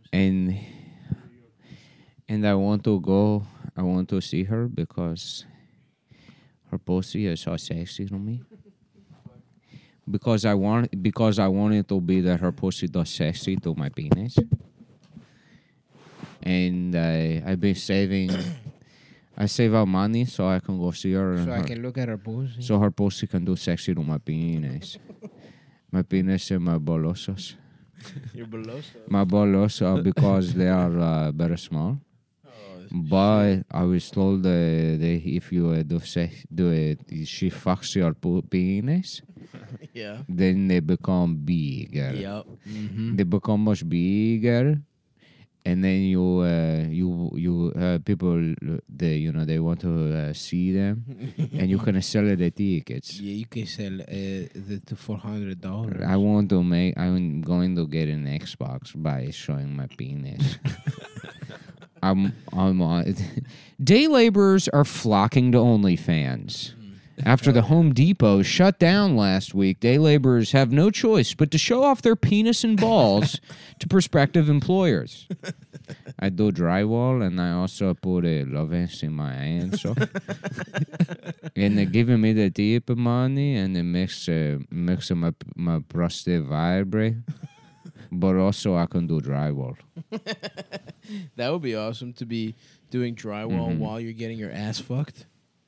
and I want to go. I want to see her because her pussy is so sexy to me. Because I want it to be that her pussy does sexy to my penis. And I've been saving. I save up money so I can go see her. So I can look at her pussy. So her pussy can do sexy to my penis. My penis and my bolosos. Your boloso. My bolosos because they are very small. But I was told that if you do it, she fucks your penis. Yeah. Then they become bigger. Yep. They become much bigger, and then you people they want to see them, and you can sell the tickets. Yeah, you can sell the $400. I'm going to get an Xbox by showing my penis. Day laborers are flocking to OnlyFans. After the Home Depot shut down last week, day laborers have no choice but to show off their penis and balls to prospective employers. I do drywall, and I also put a lovins in my hands. So. And they're giving me the tip money, and it makes my prostate vibrate. But also, I can do drywall. That would be awesome to be doing drywall while you're getting your ass fucked.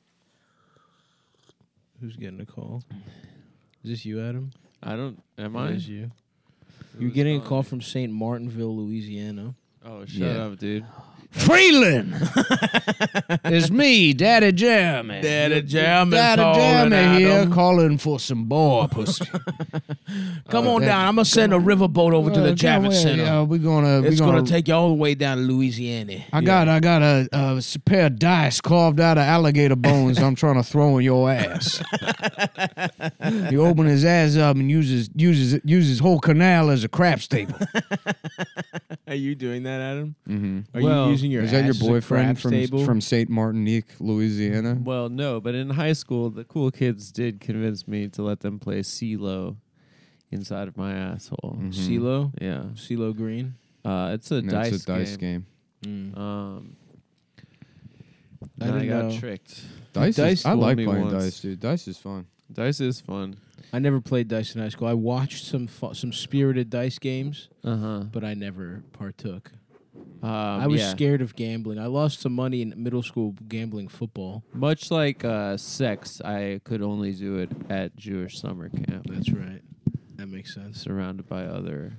Who's getting a call? Is this you, Adam? Am It I? is you. You're getting a call from St. Martinville, Louisiana. Oh, shut up, dude. Freeland! It's me, Daddy Jeremy. Daddy Jeremy Here calling for some boy pussy. Come on down. I'm going to send a riverboat over to the Javits Center. Yeah, It's going to take you all the way down to Louisiana. I got a pair of dice carved out of alligator bones I'm trying to throw in your ass. You open his ass up and uses his whole canal as a craps table. Are you doing that, Adam? Mm-hmm. Are you using your Is that your ass as a boyfriend craps table? from St. Martinique, Louisiana? Well, no, but in high school, the cool kids did convince me to let them play CeeLo inside of my asshole. Mm-hmm. CeeLo? Yeah. CeeLo Green? It's a dice It's a dice game. And I I didn't got know. tricked. Dice I fooled like me playing once. dice, dude. Dice is fun. Dice is fun. I never played dice in high school. I watched some spirited dice games, Uh-huh. but I never partook. I was scared of gambling. I lost some money in middle school gambling football. Much like sex, I could only do it at Jewish summer camp. That's right. That makes sense. Surrounded by other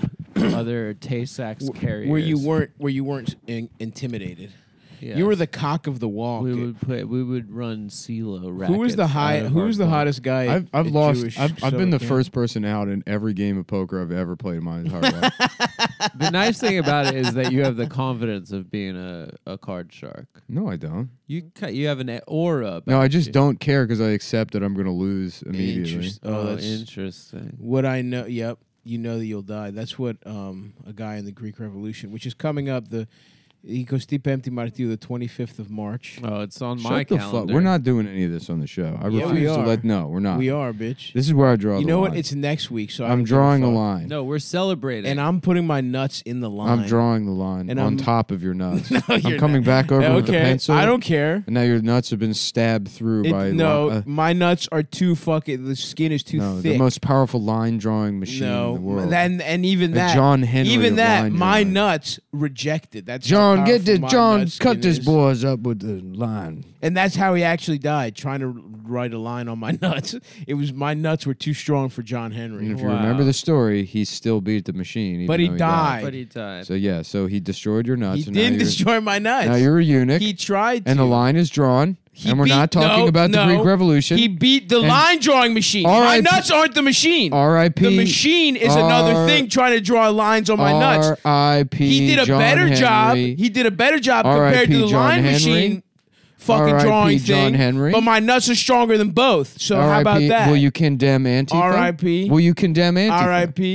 Tay-Sachs carriers. Where you weren't intimidated. Yes. You were the cock of the walk. We would run CeeLo rackets. Who was the hottest guy? I've at lost. Jewish I've been summer the camp? first person out in every game of poker I've ever played in my entire life. The nice thing about it is that you have the confidence of being a card shark. No, I don't. You have an aura. About No, I just you. don't care because I accept that I'm going to lose immediately. Interesting. Oh, that's interesting. what I know. Yep, you know that you'll die. That's what a guy in the Greek Revolution, which is coming up. Ikostipe Martiu, the 25th of March. Oh, it's on Shut my the calendar. fuck. We're not doing any of this on the show. I Yeah, we refuse to are. let. No, we're not. We are, bitch. This is where I draw the You know line. what? It's next week, so I I'm don't give drawing a fuck. line. No, we're celebrating. And I'm putting my nuts in the line. I'm drawing the line And on I'm- top of your nuts. No, I'm you're coming not. back over with the Okay, pencil. I don't care. And now your nuts have been stabbed through by My nuts are too fucking. The skin is too no, thick. the most powerful line drawing machine in the world. and even The that, John Henry even of that, line my drawing. nuts rejected. That's how John, get powerful this. my John, nut cut skin this is. boys up with the line. And that's how he actually died, trying to write a line on my nuts. It was my nuts were too strong for John Henry. And if you Wow. remember the story, he still beat the machine. even But he though died. but he died. So yeah, so he destroyed your nuts. He and now didn't you're- destroy my nuts. Now you're a eunuch, He tried to. and the line is drawn. He And we're beat- not talking about the no, Greek Revolution. He beat the And- line drawing machine. My R.I.P. nuts aren't the machine. R.I.P. The machine is another thing trying to draw lines on my nuts. R.I.P. He did a John better Henry. job. He did a better job R.I.P. compared to the John line Henry. machine fucking R.I.P. drawing John thing. Henry. But my nuts are stronger than both. So how about R.I.P. that? Will you condemn Antifa? R.I.P. Will you condemn Antifa? R.I.P.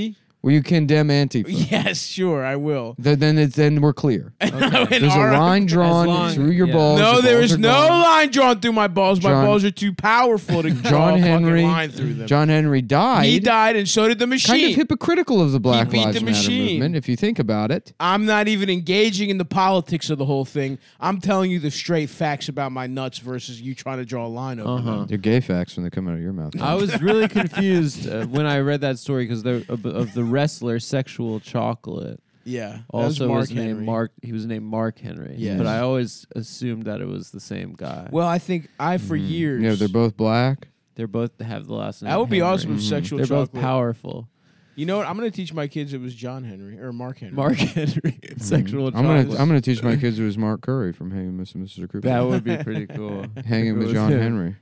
Will you condemn Antifa? Yes, sure, I will. Then we're clear. And There's a our- line drawn long- through your yeah. balls. No, Your there balls is are no gone. line drawn through my balls. My John- balls are too powerful to draw John a fucking Henry. line through them. John Henry died. He died, and so did the machine. Kind of hypocritical of the Black beat Lives the Matter machine. movement, if you think about it. I'm not even engaging in the politics of the whole thing. I'm telling you the straight facts about my nuts versus you trying to draw a line over them. They're gay facts when they come out of your mouth. I was really confused when I read that story because of the wrestler Sexual Chocolate. Yeah. That Also, Mark was named Henry. Mark. He was named Mark Henry. Yes. But I always assumed that it was the same guy. Well, I think for years. Yeah, they're both black. They both have the last name. That would be Henry. awesome if Sexual They're Chocolate. both powerful. You know what? I'm going to teach my kids it was John Henry or Mark Henry. Mark Henry, Sexual I'm Chocolate. gonna teach my kids it was Mark Curry from Hanging Mr. Cooper. That would be pretty cool. Hanging If it with was John him. Henry.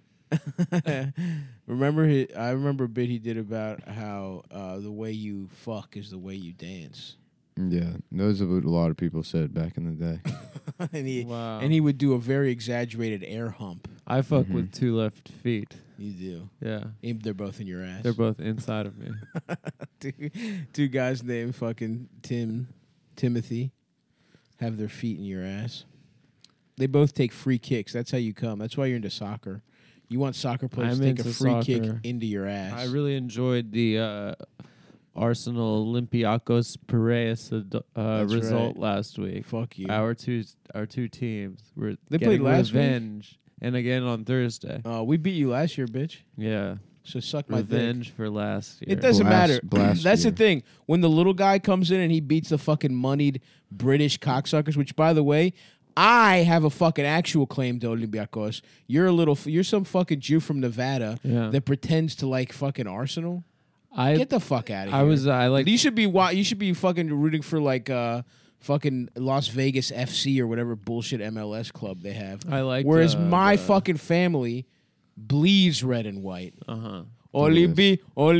I remember a bit he did about how the way you fuck is the way you dance. Yeah, those are what a lot of people said back in the day. Wow. And he would do a very exaggerated air hump. I fuck with 2 left feet. You do. Yeah. They're both in your ass. They're both inside of me. two guys named fucking Timothy have their feet in your ass. They both take free kicks. That's how you come. That's why you're into soccer. You want soccer players I'm to take a into free kick soccer. into your ass. I really enjoyed the Arsenal Olympiacos Piraeus That's result right. last week. Fuck you. Our two teams were They getting played last week? revenge, and again on Thursday. We beat you last year, bitch. Yeah, So suck my dick. revenge for last year. It doesn't matter. Blast That's year. the thing. When the little guy comes in and he beats the fucking moneyed British cocksuckers, which, by the way, I have a fucking actual claim to Olympiacos. You're some fucking Jew from Nevada Yeah. that pretends to like fucking Arsenal. I Get the fuck out of here. I like You should be fucking rooting for like fucking Las Vegas FC or whatever bullshit MLS club they have. I like. Whereas my fucking family bleeds red and white. Olympiake,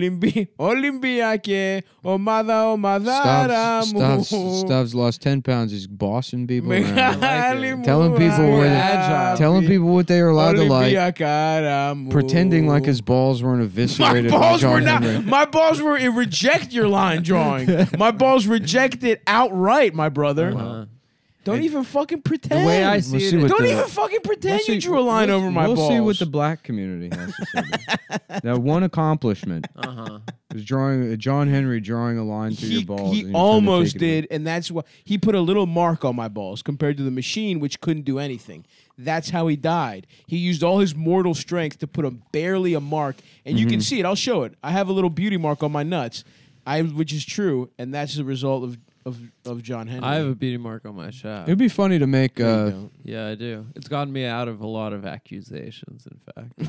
Omadaramu. Stubbs lost 10 pounds. He's bossing people around. Megalimu, Telling people Agua, what agile. telling people what they are allowed to like. Olympiacaramu. Pretending like his balls weren't My eviscerated by balls John were not. Henry. My balls were. Reject your line drawing. My balls reject it outright, my brother. Don't even fucking pretend. The way I We'll see see it, what Don't the- even fucking pretend We'll you see- drew a line over my we'll balls. see what the black community has to say. Now, one accomplishment was John Henry drawing a line through your balls. He and you're trying to almost take it away. did, and that's why he put a little mark on my balls compared to the machine, which couldn't do anything. That's how he died. He used all his mortal strength to put barely a mark, and you can see it. I'll show it. I have a little beauty mark on my nuts, which is true, and that's the result of John Henry. I have a beauty mark on my shaft. It'd be funny to make. No, you don't. Yeah, I do. It's gotten me out of a lot of accusations. In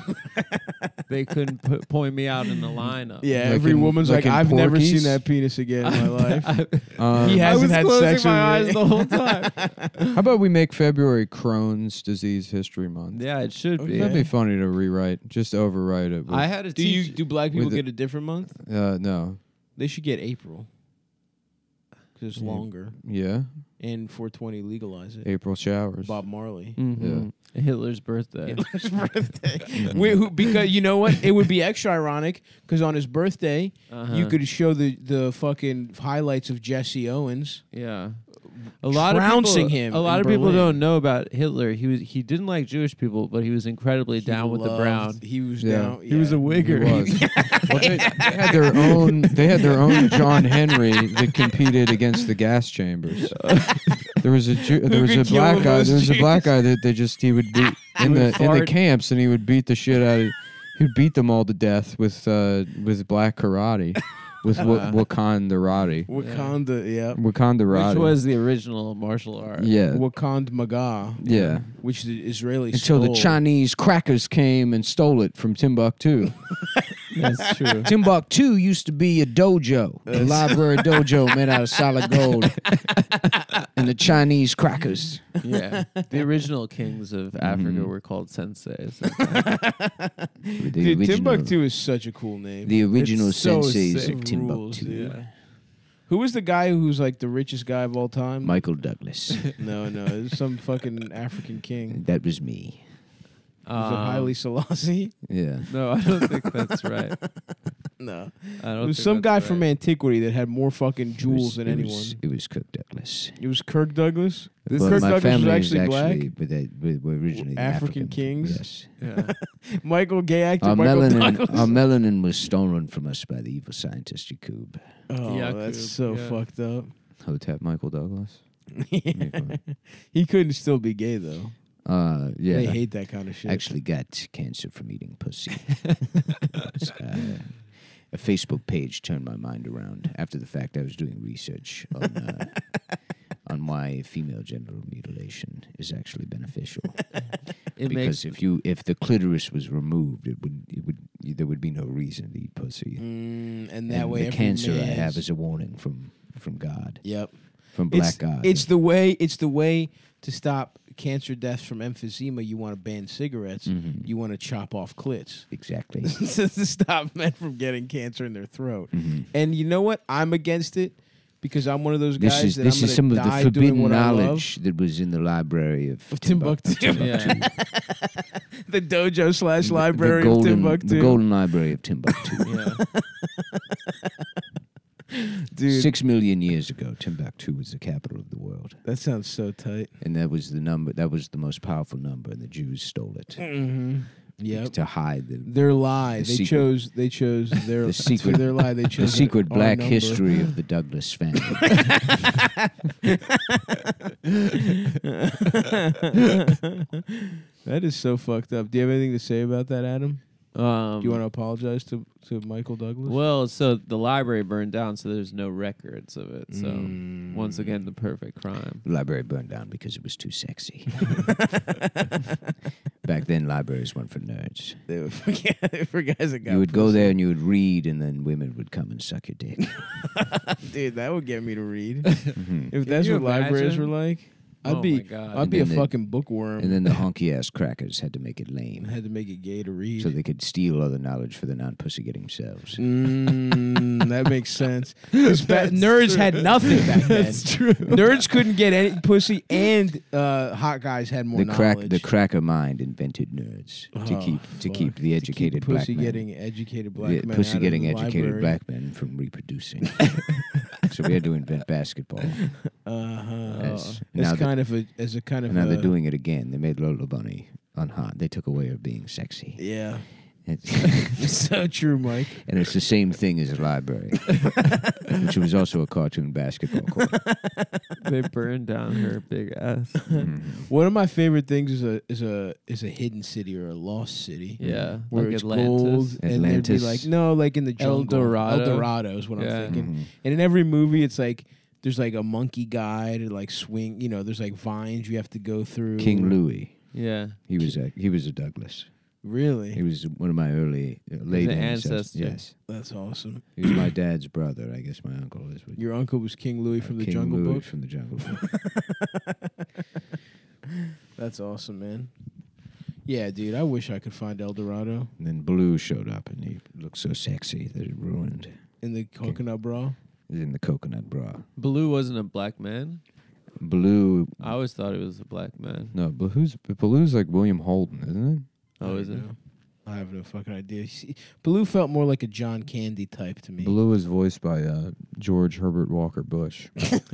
fact, they couldn't point me out in the lineup. Yeah, Like every in- woman's like like, in I've never Porky's? seen that penis again in my life. I He hasn't had closing sex my with eyes me. the whole time. How about we make February Crohn's Disease History Month? Yeah, it should be. That'd be funny to rewrite, just overwrite it. With, I had a Do black people With get a different month? no, They should get April because it's Yeah. longer, yeah, and 420 legalize it. April showers. Bob Marley. Mhm. Hitler's birthday. Hitler's birthday. Because you know what? It would be extra ironic because on his birthday, you could show the fucking highlights of Jesse Owens. Yeah. A lot trouncing of people, him A lot in of people Berlin. don't know about Hitler. He didn't like Jewish people, but he was incredibly down with the brown. He was Yeah. down. He was a yeah. wigger. He was. Well, they had their own. They had their own John Henry that competed against the gas chambers. There was a could kill black the guy. most There was a black Jews? guy that he would beat in the fart. camps, and he would beat the shit out of. He would beat them all to death with black karate, with Wakandarati. Wakanda, yeah. Wakandarati. Which was the original martial art. yeah. Wakand Maga. Yeah. Which the Israelis Until the stole. Chinese crackers came and stole it from Timbuktu. That's true. Timbuktu used to be a dojo, a library dojo made out of solid gold. And the Chinese crackers. Yeah. The original kings of Africa were called senseis. Dude, Timbuktu is such a cool name. The original It's so senseis sick. of Rules, Timbuktu. dude. Who was the guy who's like the richest guy of all time? Michael Douglas. No, it was some fucking African king. That was me. Was it Haile Selassie? Yeah. No, I don't think that's right. No. I don't It was think some that's guy right. from antiquity that had more fucking jewels than anyone. It was Kirk Douglas. It was Kirk Douglas. But Kirk my Douglas was family actually black. but they were originally African kings? Yes. Yeah. Michael, gay actor Our Michael melanin, Douglas. our melanin was stolen from us by the evil scientist Yakub. Oh, Yakub, that's so yeah. fucked up. Hotep Michael Douglas. He couldn't still be gay though. Yeah. They hate that kind of shit. Actually got cancer from eating pussy. A Facebook page turned my mind around. After the fact, I was doing research on why female genital mutilation is actually beneficial. Because if the clitoris was removed, there would be no reason to eat pussy. And that way, the every cancer I man's- have is a warning from God, Yep. from Black God. It's the way to stop cancer deaths from emphysema. You want to ban cigarettes. Mhm. You want to chop off clits Exactly. to stop men from getting cancer in their throat. Mhm. And you know what? I'm against it because I'm one of those guys This that is I'm some of gonna the die doing forbidden what I love. knowledge that was in the library of Timbuktu. Yeah. The dojo slash The library golden, of Timbuktu. The golden library of Timbuktu. Yeah. Dude, 6 million years ago, Timbuktu was the capital of the world, that sounds so tight. and that was the number. That was the most powerful number, and the Jews stole it Mm-hmm. Yep. to hide Their lie. The They secret- chose their the secret- their lie. They the chose secret our black number. history of the Douglas family. That is so fucked up. Do you have anything to say about that, Adam? Do you want to apologize to Michael Douglas? Well, so the library burned down, so there's no records of it. So Mm. once again, the perfect crime. The library burned down because it was too sexy. Back then, libraries weren't for nerds. They were for guys that got You would go pussy. there and you would read, and then women would come and suck your dick. Dude, that would get me to read. Mhm. If that's you what libraries imagine? were like, Oh I'd be my God. I'd be a And then fucking bookworm. And then the honky ass crackers had to make it I lame, had to make it gay to read. so they could steal other knowledge for the non-pussy getting selves. That makes sense. 'Cause nerds had nothing back then. That's true. Nerds couldn't get any pussy, and hot guys had more knowledge. The cracker mind invented nerds to Oh, keep fuck. the educated black pussy men. getting educated black the men. pussy out of getting the educated library. black men from reproducing. So we had to invent basketball. As- now As that- kind of a And now they're doing it again. They made Lola Bunny unhot. They took away her being sexy. Yeah, It's it's so true, Mike. and it's the same thing as a library, which was also a cartoon basketball court. They burned down her big ass. Mhm. One of my favorite things is a hidden city or a lost city. Yeah, Where like it's Atlantis. gold, and there'd be Atlantis. like like in the El jungle. Dorado. El Dorado is what Yeah. I'm thinking. Mhm. And in every movie, it's like there's like a monkey guide or like swing. You know, there's like vines you have to go through. King Louis. Yeah, He was a Douglas. Really? He was one of my early late an ancestors. ancestor. Yes, That's awesome. he was my dad's brother. I guess my uncle is. With Your uncle was King Louis from the King Jungle Louis Book. from the Jungle Book. That's awesome, man. Yeah, dude. I wish I could find El Dorado And then Blue showed up, and he looked so sexy that it ruined. in the coconut bra. He's in the coconut bra. Blue wasn't a black man. Blue. I always thought he was a black man. No, Blue's like William Holden, isn't it? Oh, I is don't it? know. I have no fucking idea. See, Blue felt more like a John Candy type to me. Blue is voiced by George Herbert Walker Bush.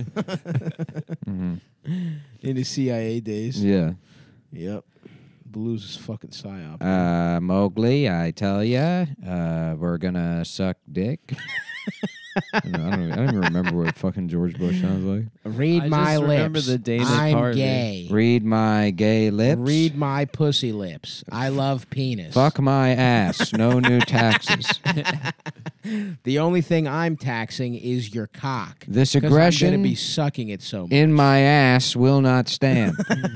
Mhm. In his CIA days. Yeah. Yep. Blue's is fucking psyop. Mowgli, I tell ya, we're gonna suck dick. I don't even remember what fucking George Bush sounds like. Read I my just remember lips. the Dana I'm Carvey. gay. Read my gay lips. Read my pussy lips. I love penis. Fuck my ass. No new taxes. The only thing I'm taxing is your cock. This 'Cause I'm aggression going to be sucking it so much. in my ass will not stand.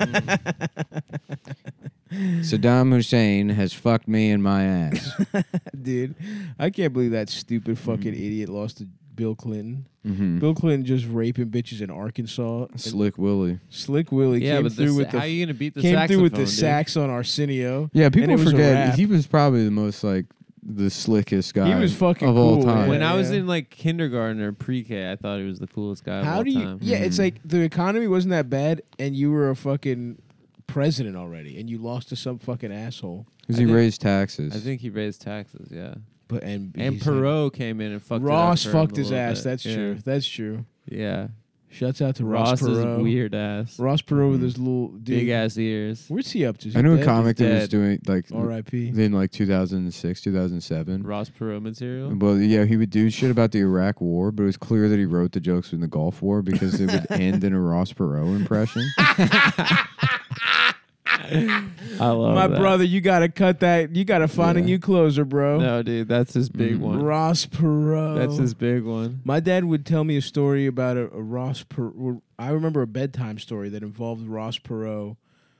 Saddam Hussein has fucked me in my ass. Dude, I can't believe that stupid fucking idiot lost to Bill Clinton. Mhm. Bill Clinton just raping bitches in Arkansas. And Slick Willie. Slick Willie Yeah, came but through with how are the you gonna beat the came saxophone? through with the dude? sax on Arsenio. Yeah, And people it was a forget rap. he was probably the most like the slickest guy. He was fucking of all cool, time. When Yeah, I was yeah. in like kindergarten or pre-K, I thought he was the coolest guy of How all do you? time. Yeah, it's Mhm. like the economy wasn't that bad, and you were a fucking president already, and you lost to some fucking asshole. Because I he think- raised taxes. I think he raised taxes. Yeah, and And he's like- Perot came in and fucked Ross it up for him fucked a his little ass. bit. That's Yeah. true. That's true. Yeah. Shouts out to Ross Ross's Perot. weird ass. Ross Perot with his little dude. Big ass ears. Where's he up to? Is I he knew a dead? comic that was dead. doing like R.I.P. in like 2006, 2007. Ross Perot material. Well, yeah, he would do shit about the Iraq War, but it was clear that he wrote the jokes in the Gulf War because it would end in a Ross Perot impression. I love My that. brother, you gotta cut that. You gotta find a Yeah. new closer, bro. No, dude, that's his big one. Ross Perot. That's his big one. My dad would tell me a story about a Ross Perot. I remember a bedtime story that involved Ross Perot.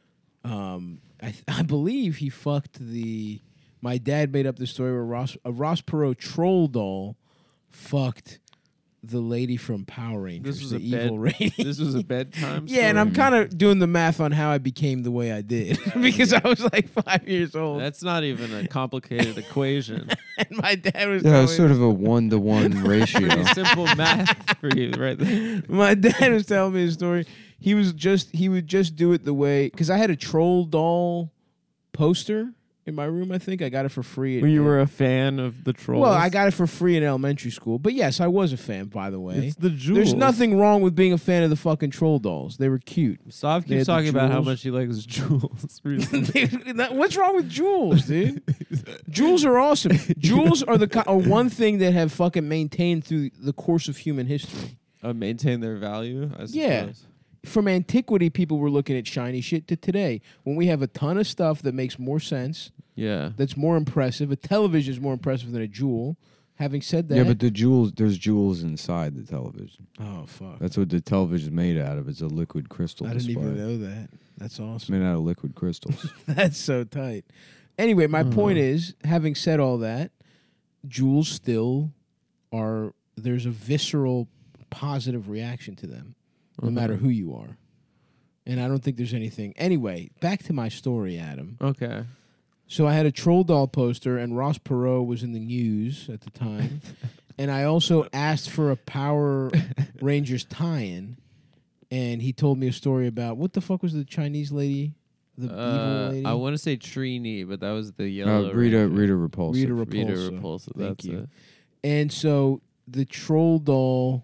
I believe he fucked the. My dad made up the story where a Ross Perot troll doll fucked the lady from Power Rangers, This was the a evil lady. This was a bedtime story. Yeah, and I'm kind of doing the math on how I became the way I did because I was like 5 years old, That's not even a complicated equation. and my dad was Yeah, telling it's sort of a 1-to-1 ratio. Pretty simple math for you, right there. My dad was telling me a story. He would just do it the way because I had a troll doll poster in my room. I think I got it for free. When you were a fan of the Trolls. well, I got it for free in elementary school. But yes, I was a fan. By the way, It's the jewels. there's nothing wrong with being a fan of the fucking troll dolls. They were cute. Stav They had keeps the talking about how jewels. much he likes jewels. recently. What's wrong with jewels, dude? Jewels are awesome. Jewels are are one thing that have fucking maintained through the course of human history. Maintain their value, I suppose. Yeah. From antiquity, people were looking at shiny shit to today. When we have a ton of stuff that makes more sense, Yeah. that's more impressive. A television is more impressive than a jewel. Having said that, Yeah, but there's jewels inside the television. oh fuck, That's what the television's made out of. It's a liquid crystal I didn't display. even know that. That's It's awesome. made out of liquid crystals. That's so tight. Anyway, my point is, having said all that, jewels still are. There's a visceral, positive reaction to them, no matter who you are. And I don't think there's anything. Anyway, back to my story, Adam. Okay. So I had a troll doll poster, and Ross Perot was in the news at the time. And I also asked for a Power Rangers tie-in, and he told me a story about what the fuck was the Chinese lady, the evil lady. I want to say Trini, but that was the yellow. Rita Ranger. Repulsa. Rita Rita Repulsa. Repulsa. Thank That's you. it. And so the troll doll.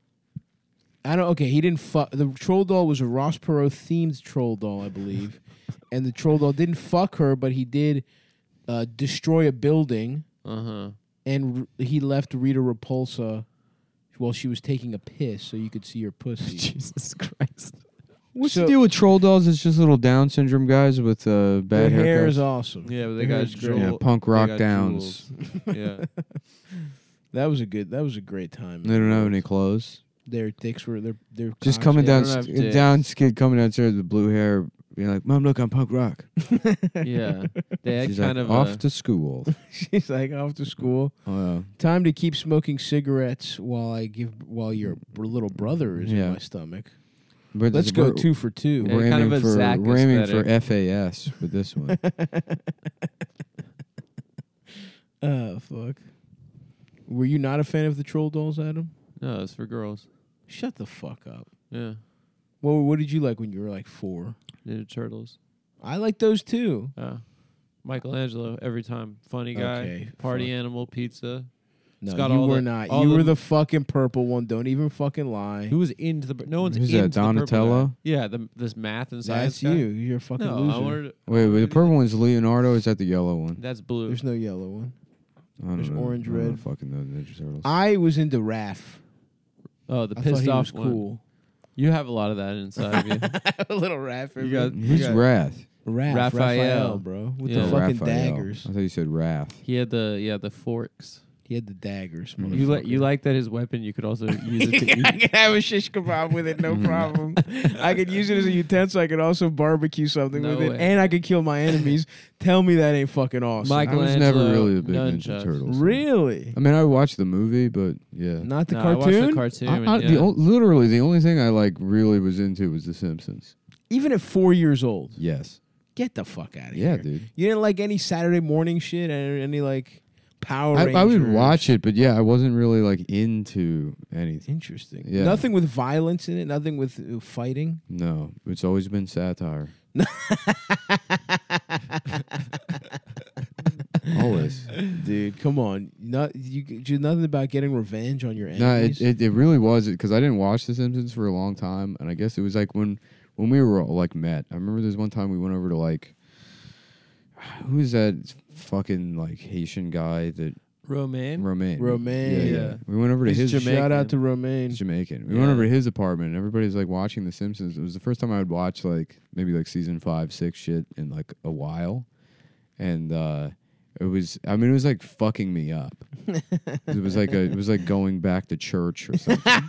He didn't fuck. The troll doll was a Ross Perot themed troll doll, I believe. And the troll doll didn't fuck her, but he did destroy a building. And he left Rita Repulsa while she was taking a piss, so you could see her pussy. Jesus Christ. What's So- the deal with troll dolls? It's just little Down syndrome guys with bad Their hair haircuts. is awesome. Yeah, but Their they hair got is great. Yeah, jewel- punk they rock got Downs. jewels. Yeah. That was a great time. They don't have any clothes. Their dicks were their Just cocks- coming they down, don't have dicks. down skid coming downstairs with blue hair, being like, "Mom, look, I'm punk rock." Yeah. They had She's kind like, of off a, to school. She's like off to school. Oh, Time to keep smoking cigarettes while your little brother is in Yeah. my stomach. but Let's go 2 for 2. Yeah, We're kind of aiming a for Zach we're aiming for aesthetic. FAS with this one. Oh fuck. Were you not a fan of the troll dolls, Adam? No, it's for girls. Shut the fuck up. Yeah. Well, what did you like when you were like 4? Ninja Turtles. I like those too. Michelangelo every time. Funny guy. Okay, Party fuck. animal pizza. No, got you all were the- not. all You the- were the fucking purple one. Don't even fucking lie. Who was into the? No one's Who's into that, the purple Donatello? guy. Yeah, this math and science. That's guy. you. You're a fucking No, loser. I wanted. Wait, the purple one's Leonardo. Or is that the yellow one? That's blue. There's no yellow one. I don't There's know. orange, I don't red. fucking know the Ninja Turtles. I was into Raph. Oh, the I thought pissed he off was one. cool. You have a lot of that inside of you. A little Raph. You got- Who's got- Wrath? Raphael, Raphael. bro, with Yeah. the fucking Raphael. daggers. I thought you said Wrath. He had the forks. He had the daggers. You like that his weapon you could also use it to I eat. could have a shish kebab with it, no problem. I could use it as a utensil. I could also barbecue something No with it, way. and I could kill my enemies. Tell me that ain't fucking awesome. Mike- I was never Michelangelo, really a big Ninja nunchucks. Turtles. Really? I mean, I watched the movie, but yeah. Not the No, I watched cartoon? the cartoon. Literally, the only thing I really was into was The Simpsons. Even at 4 years old. Yes. Get the fuck out of Yeah, here. dude. You didn't like any Saturday morning shit? Any like Power Rangers? I would watch it, but yeah, I wasn't really like into anything. Interesting. Yeah. Nothing with violence in it. Nothing with fighting. No, it's always been satire. Always. dude. Come on, you do nothing about getting revenge on your No, enemies. it really was because I didn't watch The Simpsons for a long time, and I guess it was like when we were all, like met. I remember there's one time we went over to like who's that fucking like Haitian guy that Romaine? Romaine. Romaine. Yeah. We went over to He's his Jamaican. Shout out to Romaine. He's Jamaican. We Yeah. went over to his apartment and everybody's like watching The Simpsons. It was the first time I would watch like maybe like season 5, 6 shit in like a while. And it was like fucking me up. it was like going back to church or something.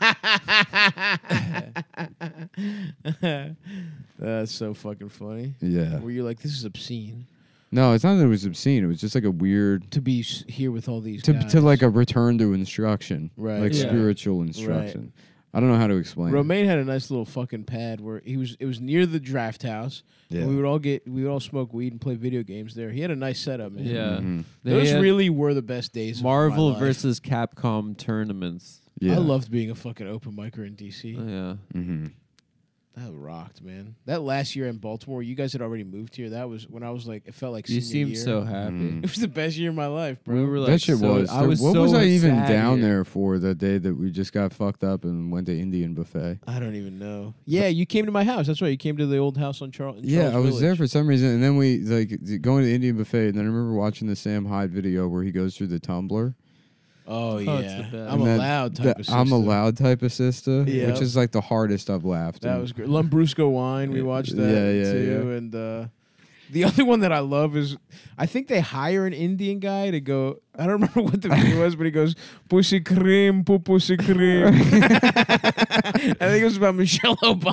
That's so fucking funny. Yeah. Where you're like, this is obscene No, it's not that it was obscene. It was just like a weird to be here with all these guys. to like a return to instruction. Right. Like Yeah. spiritual instruction. I don't know how to explain it. Romaine had a nice little fucking pad where it was near the draft house. Yeah. We would all smoke weed and play video games there. He had a nice setup, man. Yeah. Mhm. Those had really were the best days Marvel of my life. versus Capcom tournaments. Yeah. I loved being a fucking open micer in DC. Yeah. Mm-hmm. That rocked, man. That last year in Baltimore, you guys had already moved here. That was when I was like, it felt like You senior seemed year. so happy. Mm. It was the best year of my life, bro. We were like That shit so, was. I was what so was I even sad down here. there for that day that we just got fucked up and went to Indian buffet? I don't even know. Yeah, you came to my house. That's right. You came to the old house on Charles. Yeah, I was there for some reason, and then we like going to the Indian buffet, and then I remember watching the Sam Hyde video where he goes through the tumbler. Oh it's yeah, the best. I'm And that- allowed type of system. I'm allowed type of sister, Yeah. which is like the hardest I've laughed. That in. was great. Lambrusco wine. We watched that Yeah, too. And the other one that I love is I think they hire an Indian guy to go. I don't remember what the video was, but he goes pussy cream, pussy cream. I think it was about Michelle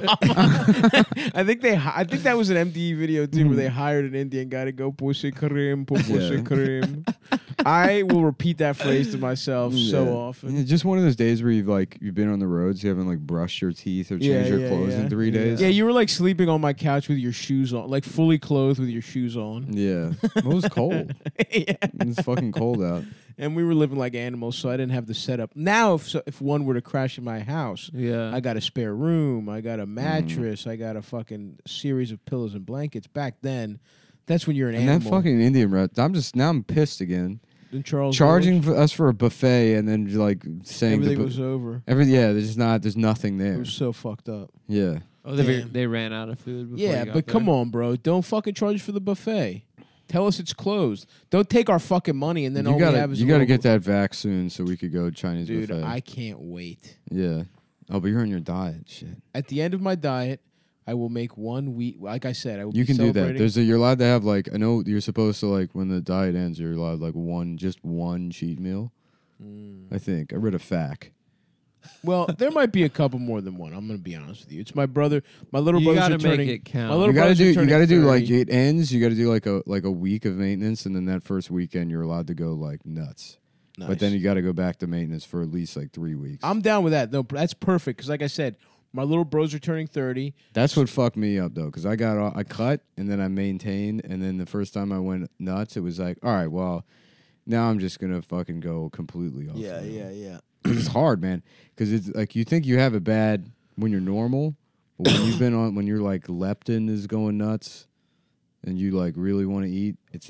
Obama. I think that was an MTV video too, where they hired an Indian guy to go pussy cream, pussy Yeah. cream. I will repeat that phrase to myself so Yeah. often. It's just one of those days where you've been on the roads, you haven't like brushed your teeth or changed your clothes in 3 days. Yeah, you were like sleeping on my couch with your shoes on, like fully clothed with your shoes on. Yeah. It was cold. Yeah. It's fucking cold out. And we were living like animals, so I didn't have the setup. Now, if one were to crash in my house, Yeah. I got a spare room, I got a mattress, I got a fucking series of pillows and blankets. Back then, that's when you're an And animal. that fucking Indian rep, I'm pissed again. In Charles Charging Village, for us for a buffet and then like saying everything was over. there's nothing It there. was so fucked up. Yeah. Oh, Damn. they ran out of food. Before Yeah, you got but come there? on, bro. Don't fucking charge for the buffet. Tell us it's closed. Don't take our fucking money and then all we have is you a gotta little- get that vac soon so we could go Chinese Dude, buffet. I can't wait. Yeah. Oh, but you're on your diet, shit. At the end of my diet, I will make 1 week. Like I said, I will You be can do that. celebrating- You're allowed to have like I know you're supposed to like when the diet ends you're allowed like just one cheat meal. I think I read a fact. Well, there might be a couple more than one. I'm gonna be honest with you. It's my brother. My little You brother's gotta returning. make it count. My little You gotta brother's do returning 30. like it ends. You gotta do like a week of maintenance, and then that first weekend you're allowed to go like nuts. Nice. But then you got to go back to maintenance for at least like 3 weeks. I'm down with that. No, that's perfect. Because like I said, my little bro's returning 30. That's what fucked me up though, because I cut and then I maintained, and then the first time I went nuts, it was like, all right, well, now I'm just gonna fucking go completely off. the rails. yeah. It's hard, man, because it's like you think you have it bad when you're normal, but when you're like leptin is going nuts, and you like really want to eat,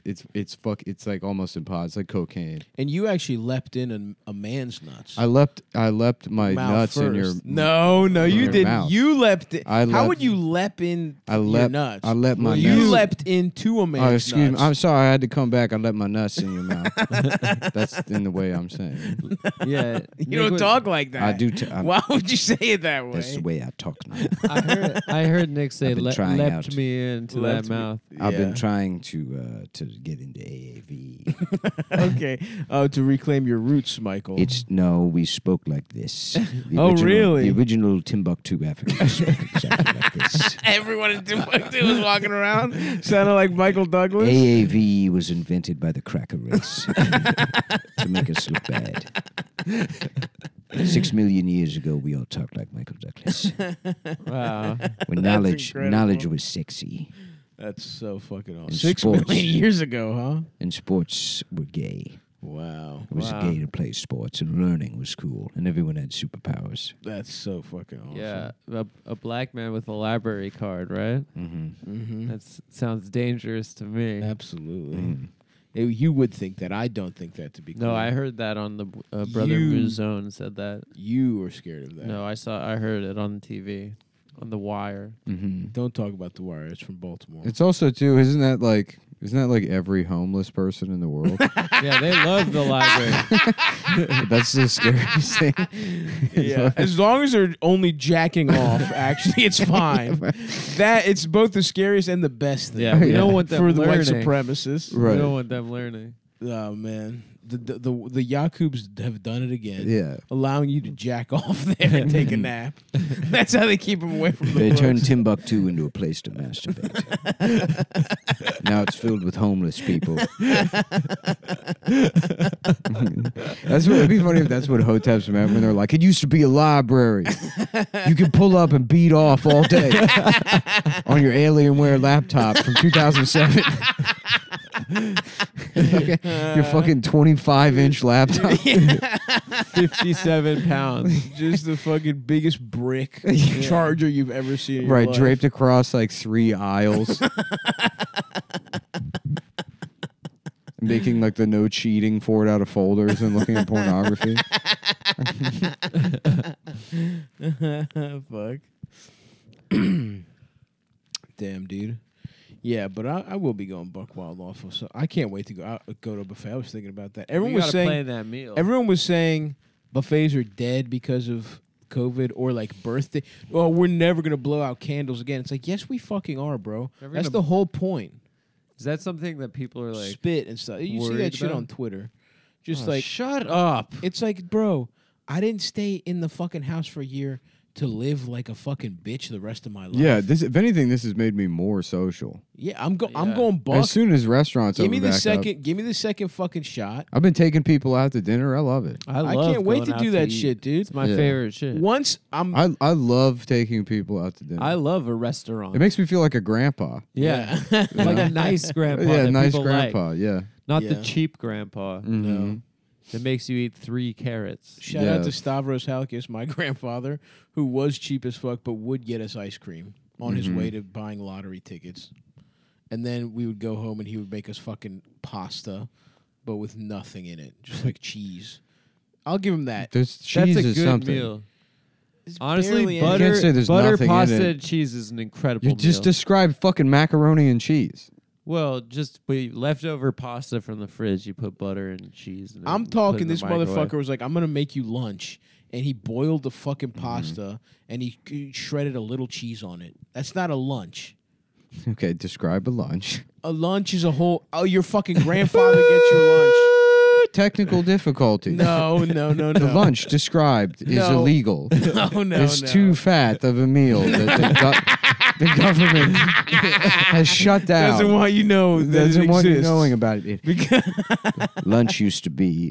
it's like almost impossible. It's like cocaine. And you actually leapt in a man's nuts. I leapt my Mouth nuts in your first. No, you your didn't. mouth. You leapt in. I How leapt- would you leap in I your leapt- nuts? I leapt my You nuts. leapt into a man's Oh, excuse me. nuts. I'm sorry. I had to come back. I let my nuts in your mouth. That's in the way I'm saying. Yeah. You don't talk like that. I do. Why would you say it that way? That's the way I talk now. I heard Nick say I've been trying leapt out. me into Leapt that me. mouth. I've been Yeah. trying to get into AAV. Okay. To reclaim your roots, Michael. We spoke like this. The Oh, really? The original Timbuktu African spoke exactly like this. Everyone in Timbuktu was walking around, sounding like Michael Douglas. AAV was invented by the cracker race to make us look bad. 6 million years ago, we all talked like Michael Douglas. Wow. When incredible. knowledge was sexy That's so fucking awesome. In 6 sports. million years ago, huh? and sports were gay. Wow. It was Wow. gay to play sports, and learning was cool, and everyone had superpowers. That's so fucking awesome. Yeah. A black man with a library card, right? Mm-hmm. Mm-hmm. That sounds dangerous to me. Absolutely. Mm. You would think that. I don't think that to be. No, cool. I heard that on the Brother You- Muzone said that. You were scared of that. No, I heard it on TV, on The Wire. Mm-hmm. Don't talk about The Wire. It's from Baltimore. It's also too. Isn't that like every homeless person in the world? Yeah, they love the library. That's the scariest thing. Yeah, as long as they're only jacking off, actually, it's fine. That it's both the scariest and the best thing. Yeah, we Yeah. don't want them for the white learning. supremacists. We Right. don't want them learning. Oh man, the Yakubs have done it again. Yeah. Allowing you to jack off there and take a nap. That's how they keep them away from the They books. turned Timbuktu into a place to masturbate. Now it's filled with homeless people. That's what it'd be funny if that's what Hotep's meant when they're like, it used to be a library. You could pull up and beat off all day on your Alienware laptop from 2007. Your fucking 25-inch laptop. 57 pounds. Just the fucking biggest brick charger you've ever seen. In your Right, life. draped across like 3 aisles. Making like the no cheating for it out of folders and looking at pornography. Fuck. Damn, dude. Yeah, but I will be going buck wild off. So I can't wait to go to a buffet. I was thinking about that. Everyone We was gotta saying plan that meal. everyone was saying buffets are dead because of COVID or like birthday. Oh, we're never gonna blow out candles again. It's like, yes, we fucking are, bro. Never That's gonna- the whole point. Is that something that people are like? Spit and stuff. You see worried that shit about? on Twitter. Just Oh, like shut up. it's like, bro, I didn't stay in the fucking house for a year to live like a fucking bitch the rest of my life. Yeah, this if anything, this has made me more social. Yeah, I'm Yeah. going buck. As soon as restaurants Give open me the back second. up, Give me the second fucking shot. I've been taking people out to dinner. I love it. I I love can't wait going to out do that eat. shit, dude. It's my Yeah. favorite shit. Once I'm. I love taking people out to dinner. I love a restaurant. It makes me feel like a grandpa. yeah, like a nice grandpa. Yeah, that nice people grandpa. like. Yeah. Not Yeah. the cheap grandpa Mhm. that makes you eat 3 carrots. Shout out Yeah. to Stavros Halkis, my grandfather, who was cheap as fuck, but would get us ice cream on his way to buying lottery tickets. And then we would go home and he would make us fucking pasta, but with nothing in it, just like cheese. I'll give him that. There's cheese That's a is good something. meal. It's Honestly, barely any- You can't butter, say there's butter nothing in pasta, it. and cheese is an incredible You just meal. described fucking macaroni and cheese. Well, just leftover pasta from the fridge. You put butter and cheese. And I'm put it talking. in the This microwave. motherfucker was like, "I'm gonna make you lunch," and he boiled the fucking Mm-hmm. pasta and he shredded a little cheese on it. That's not a lunch. Okay, describe a lunch. A lunch is a whole. Oh, your fucking grandfather gets your lunch. Technical difficulties. No. The lunch described is No. illegal. No. It's too fat of a meal that the government has shut down. Doesn't want you know that Doesn't it want you exists. knowing about it. Lunch used to be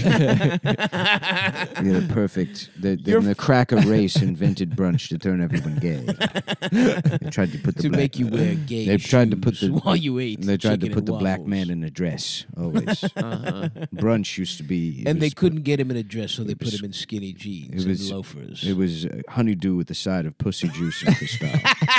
the perfect. The cracker race invented brunch to turn everyone gay. They tried to put the to black, make you wear gay They tried to put shoes the while you ate. They tried to chicken put the and black waffles. man in a dress always. Uh-huh. Brunch used to be, And they was- couldn't get him in a dress, so they it put was- him in skinny jeans it and was- loafers. It was honeydew with the side of pussy juice and cristal.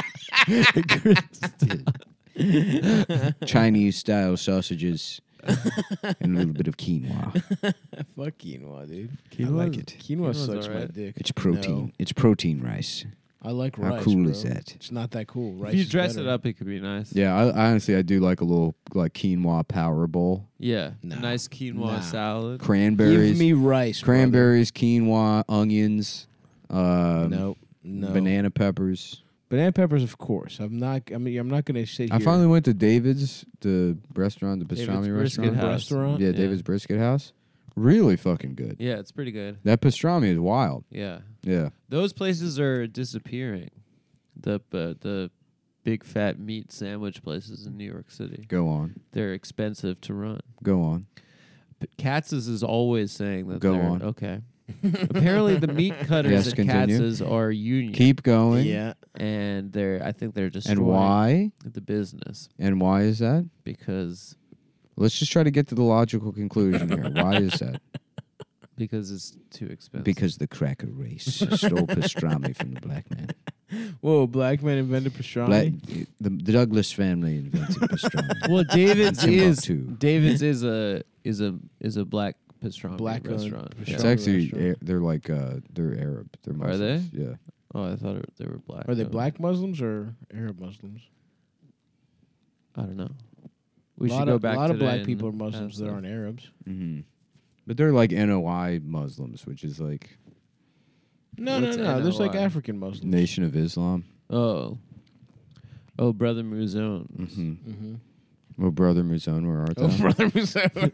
Chinese style sausages and a little bit of quinoa. Fuck quinoa, dude. I like it. Quinoa Quinoa's sucks my alright. dick. It's protein. No, It's protein rice. I like How rice. cool bro. is that? It's not that cool. Rice If you is dress better. it up, it could be nice. Yeah, I honestly I do like a little like quinoa power bowl. Yeah. Nah. Nice quinoa Nah. salad. Cranberries, Give me rice. cranberries, quinoa, onions, brother. No. banana peppers. Banana peppers, of course. I'm not gonna sit I here. finally went to David's, the restaurant, the David's pastrami Brisket restaurant. House. Restaurant? Yeah, Yeah. David's Brisket House. Really fucking good. Yeah, it's pretty good. That pastrami is wild. Yeah. Yeah. Those places are disappearing. The big fat meat sandwich places in New York City. Go on. They're expensive to run. Go on. Katz's is always saying that Go they're on. okay. Apparently, the meat cutters Yes, at continue. Katz's are union. Keep going. Yeah. And I think they're destroying And why? the business And why is that? because Let's just try to get to the logical conclusion here. Why is that? it's too expensive. Because the cracker race stole pastrami from the black man. Whoa, black man invented pastrami. The Douglas family invented pastrami. Well, David's is Timbuktu. David's is a black pastrami Black-owned restaurant. pastrami. Yeah. It's actually restaurant. they're like they're Arab. They're Are they? Muslims. Yeah. Oh, I thought they were black. Are they though. black Muslims or Arab Muslims? I don't know. We a should lot go of, back. lot of today black and people are Muslims ask that them. aren't Arabs. Mm-hmm. But they're like NOI Muslims, which is like No, What's no. There's like NOI? African Muslims. Nation of Islam. Oh, Brother Muzone. Mm-hmm. Mm-hmm. Well, brother Muzone, where art Oh, thou? brother was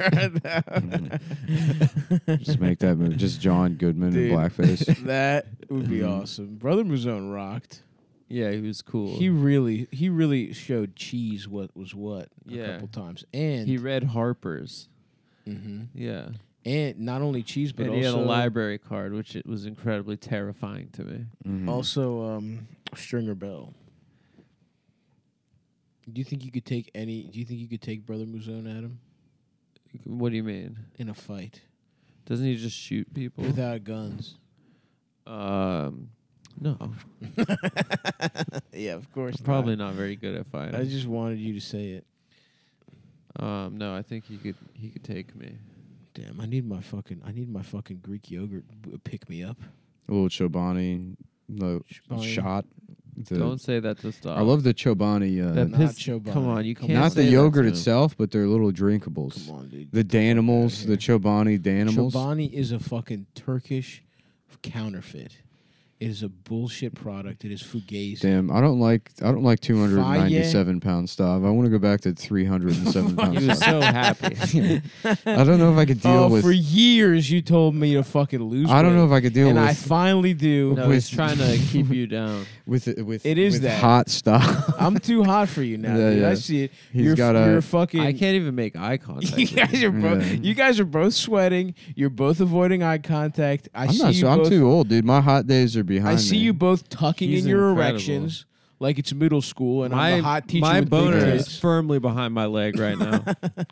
Just make that move. Just John Goodman Dude. in blackface. That would be Mhm. awesome. Brother Muzone rocked. Yeah, he was cool. He really showed cheese what was what a Yeah. couple times, and He read Harper's. Mhm. Yeah, and not only cheese but and he had also a library card, which it was incredibly terrifying to me. Mhm. also Stringer Bell. Do you think you could take Brother Muzone at him What do you mean? in a fight Doesn't he just shoot people? without guns? No, Yeah, of course. probably not very good at I fighting. just wanted you to say it. No, I think he could take me. Damn, I need my fucking Greek yogurt pick me up. A little Chobani, Chobani. shot. Don't say that to stop. I love the Chobani. that. Not Chobani. Come on, you Come can't. on. Not the say that yogurt to him. itself, but their little drinkables. Come on, dude. The Danimals, the Chobani Danimals. Chobani is a fucking Turkish counterfeit. It is a bullshit product. It is fugazi. Damn, I don't like 297 pound stuff. I want to go back to 307 pound He was stuff. so happy. I don't know if I could deal Oh, with. for years you told me to fucking lose. I don't know weight, if I could deal and I with finally do. No, With- he's trying to keep you down. with It is with that. hot stuff. I'm too hot for you now, Yeah, dude. yeah. I see it. He's You're got you're a. fucking. I can't even make eye contact. You with guys you. are both. Yeah. You guys are both sweating. You're both avoiding eye contact. I I'm see not you sure. I'm both. too old, dude. My hot days are behind I see me. you both tucking He's in your incredible. erections like it's middle school, and I'm the hot teacher my with boner big is tits. firmly behind my leg right now.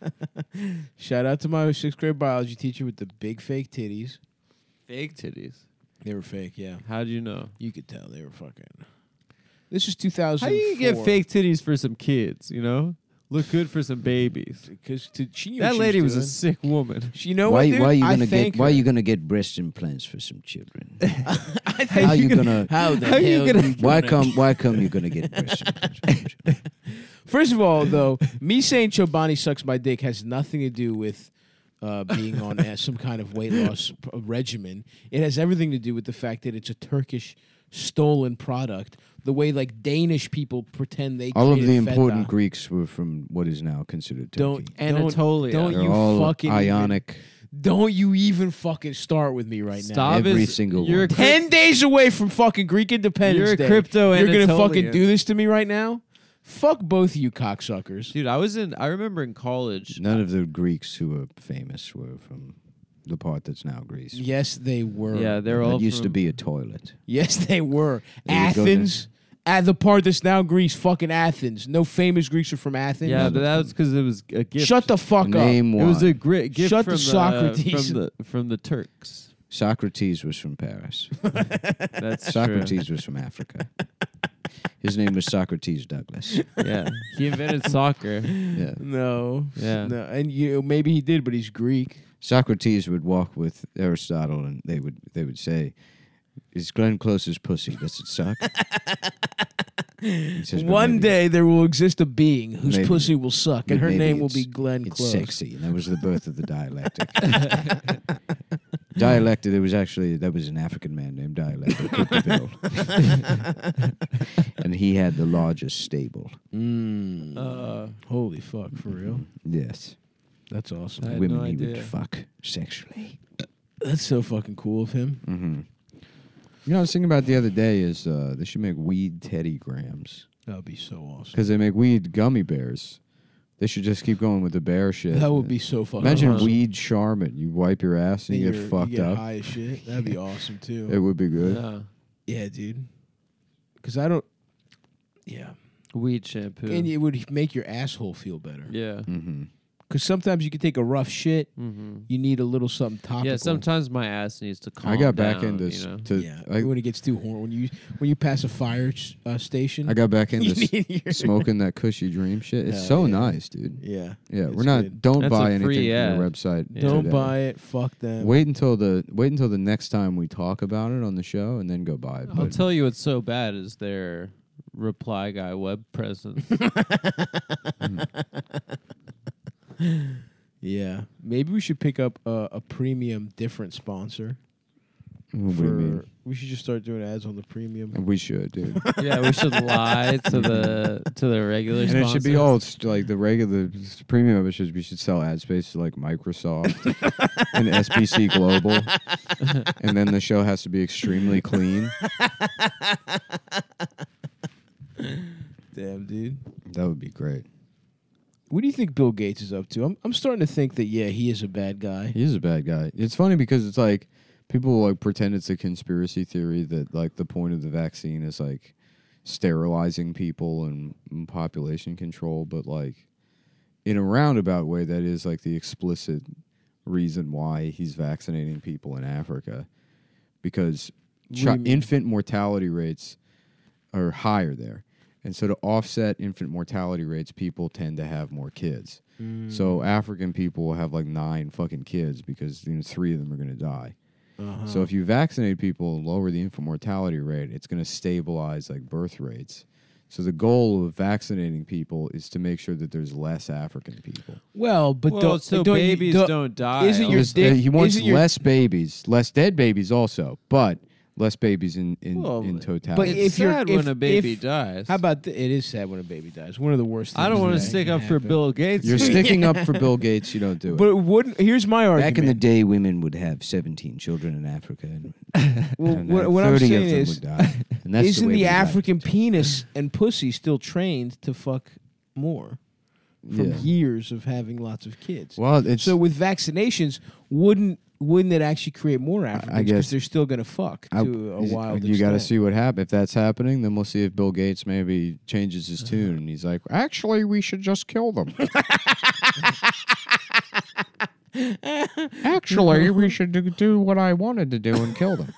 Shout out to my 6th grade biology teacher with the big fake titties. Fake titties. They were fake, yeah. How do you know? You could tell they were fucking. This is 2004. How do you get fake titties for some kids? You know, look good for some babies. Because she knew That what lady she was a doing. sick woman. You know what, dude? I thank her. you gonna get breast implants for some children? I How think you gonna? How the how you hell gonna- you Why gonna- come you gonna get breast implants? for children? First of all, though, me saying Chobani sucks my dick has nothing to do with being on some kind of weight loss regimen. It has everything to do with the fact that it's a Turkish stolen product. The way like Danish people pretend they All of the created important feta. Greeks were from what is now considered Turkey. Don't Anatolia. Don't They're you all fucking Ionic. Don't you even fucking start with me right now. Stop Every is- single you're one. a crypt- 10 days away from fucking Greek independence You're a Day. crypto You're gonna Anatolian. fucking do this to me right now? Fuck both of you cocksuckers. Dude, I remember in college. None of the Greeks who were famous were from the part that's now Greece. Yes, they were. Yeah, they're That all used to from- be a toilet. Yes, they were. They would go Athens. At the part that's now Greece, fucking Athens. No famous Greeks are from Athens. Yeah, but that was because it was a gift. Shut the fuck up. Name It one. was a great gift Shut from the Socrates. from the Turks. Socrates was from Paris. That's Socrates was from Africa. His name was Socrates Douglas. true. Yeah, he invented soccer. Yeah. No. Yeah. No. And maybe he did, but he's Greek. Socrates would walk with Aristotle, and they would say, "Is Glenn Close's pussy? Does it suck?" He says, "But One maybe day there will exist a being whose Maybe. pussy will suck, and her maybe name will it's- be Glenn It's Close. sexy," and that was the birth of the dialectic. Dialectic. That was an African man named Dialectic, and he had the largest stable. Holy fuck, for real? Yes, That's awesome. I had women no he would idea. fuck sexually. That's so fucking cool of him. Mm-hmm. You know, I was thinking about the other day is they should make weed Teddy Grahams That would be so awesome. because they make weed gummy bears. They should just keep going with the bear shit. That would be so fucking Imagine awesome. weed Charmin. You wipe your ass and you get fucked get up. high as shit. That'd be awesome too. It would be good. Yeah. Yeah, dude. Because I don't. Yeah. Weed shampoo. And it would make your asshole feel better. yeah. Mm-hmm. Because sometimes you can take a rough shit. You need a little something topical. Yeah, sometimes my ass needs to calm I got back down, into you know? When it gets too horny, when you pass a fire station. I got back into You need your- smoking that cushy dream shit. It's Hell so yeah. nice, dude. Yeah. Yeah, It's we're not. good. Don't That's a buy anything free from ad. the website. Yeah. Don't today. buy it. Fuck them. Wait until the next time we talk about it on the show, and then go buy it. I'll But tell you what's so bad is their reply guy web presence. Yeah. Maybe we should pick up a premium different sponsor. what do you mean? We should just start doing ads on the premium. We should, dude. Yeah, we should lie to the regular And sponsor. it should be all like the regular premium of it should we should sell ad space to like Microsoft and SBC Global, and then the show has to be extremely clean. Damn, dude. That would be great. What do you think Bill Gates is up to? I'm starting to think that he is a bad guy. He is a bad guy. It's funny because it's like people like pretend it's a conspiracy theory that like the point of the vaccine is like sterilizing people and population control, but like in a roundabout way that is like the explicit reason why he's vaccinating people in Africa, because What do you mean? infant mortality rates are higher there. And so to offset infant mortality rates, people tend to have more kids. So African people will have like 9 fucking kids because 3 of them are going to die. So if you vaccinate people and lower the infant mortality rate, it's going to stabilize like birth rates. So the goal of vaccinating people is to make sure that there's less African people. Well, but Well, don't, so don't, babies don't die. Isn't your Because, dick? he wants isn't your- less babies, less dead babies also, but less babies in Well, totality. but It's if you're- sad if- when a baby if- dies. How about it is sad when a baby dies. One of the worst things. I don't want to that stick can up for happen. Bill Gates. You're sticking up for Bill Gates, you don't do it. But wouldn't here's my argument. Back in the day, women would have 17 children in Africa, and, Well, And what I'm 30 saying of them is, would die. And that's isn't way the we like African it. penis and pussy still trained to fuck more from Yeah. years of having lots of kids? Well, it's So with vaccinations, wouldn't it actually create more Africans? guess- Because they're still going to fuck to a wild you got to extent. see what happens. If that's happening, then we'll see if Bill Gates maybe changes his tune and he's like, actually, we should just kill them. Actually, we should do what I wanted to do and kill them.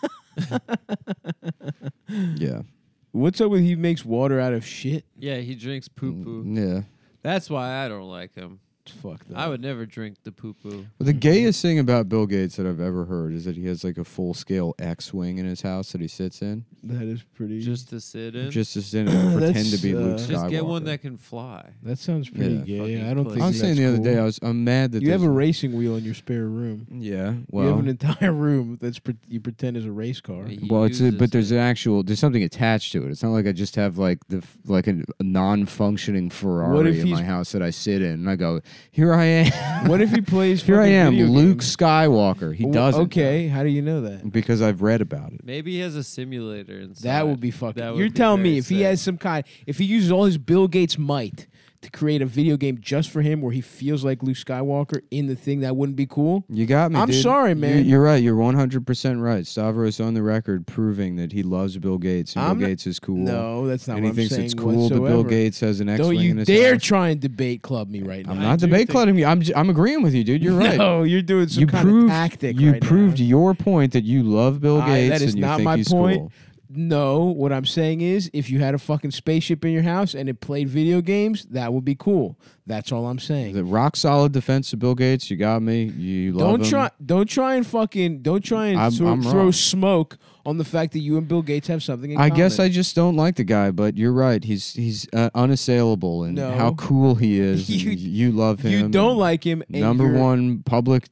Yeah. What's up with he makes water out of shit? Yeah, he drinks poo poo. Yeah. That's why I don't like him. Fuck that. I would never drink the poo poo. Well, the gayest thing about Bill Gates that I've ever heard is that he has like a full-scale X-wing in his house that he sits in, That is pretty. Just to sit in. just to sit and pretend to be Luke That's, Skywalker. Just get one that can fly. that sounds pretty Yeah. gay. Fucking I don't pussy. think I was saying that's the other cool. day, I'm mad that You have a there's- racing wheel in your spare room. Yeah, You well, have an entire room that's you pretend is a race car. He well, uses but there's it. there's something attached to it. It's not like I just have like a non-functioning Ferrari in he's- my house that I sit in and I go, here I am, What if he plays? here I fucking am, video Luke games? Skywalker. He doesn't. Okay, how do you know that? Because I've read about it. Maybe he has a simulator inside. That would be fucking. That would You're be telling me very if he sick. has some kind, if he uses all his Bill Gates might to create a video game just for him, where he feels like Luke Skywalker in the thing, that wouldn't be cool. You got me. I'm dude. sorry, man. You're right. You're 100% right. Stavros on the record proving that he loves Bill Gates and I'm Bill not- Gates is cool. No, that's not and what he I'm thinks saying it's cool that Bill whatsoever. Gates has an X-wing Don't in you his dare house. try and debate club me right now. I'm I not do debate think- clubbing you. I'm agreeing with you, dude. You're right. No, you're doing some you kind proved of tactic. you right proved now. your point that you love Bill Gates That is and you not think my he's point. cool. No, what I'm saying is, if you had a fucking spaceship in your house and it played video games, that would be cool. That's all I'm saying. The rock solid defense of Bill Gates. You got me. You love him. Don't try and I'm throw wrong. smoke on the fact that you and Bill Gates have something in I common. guess I just don't like the guy, but you're right. He's unassailable and No. how cool he is. and You- you love him. you don't and like him. And number you're- one public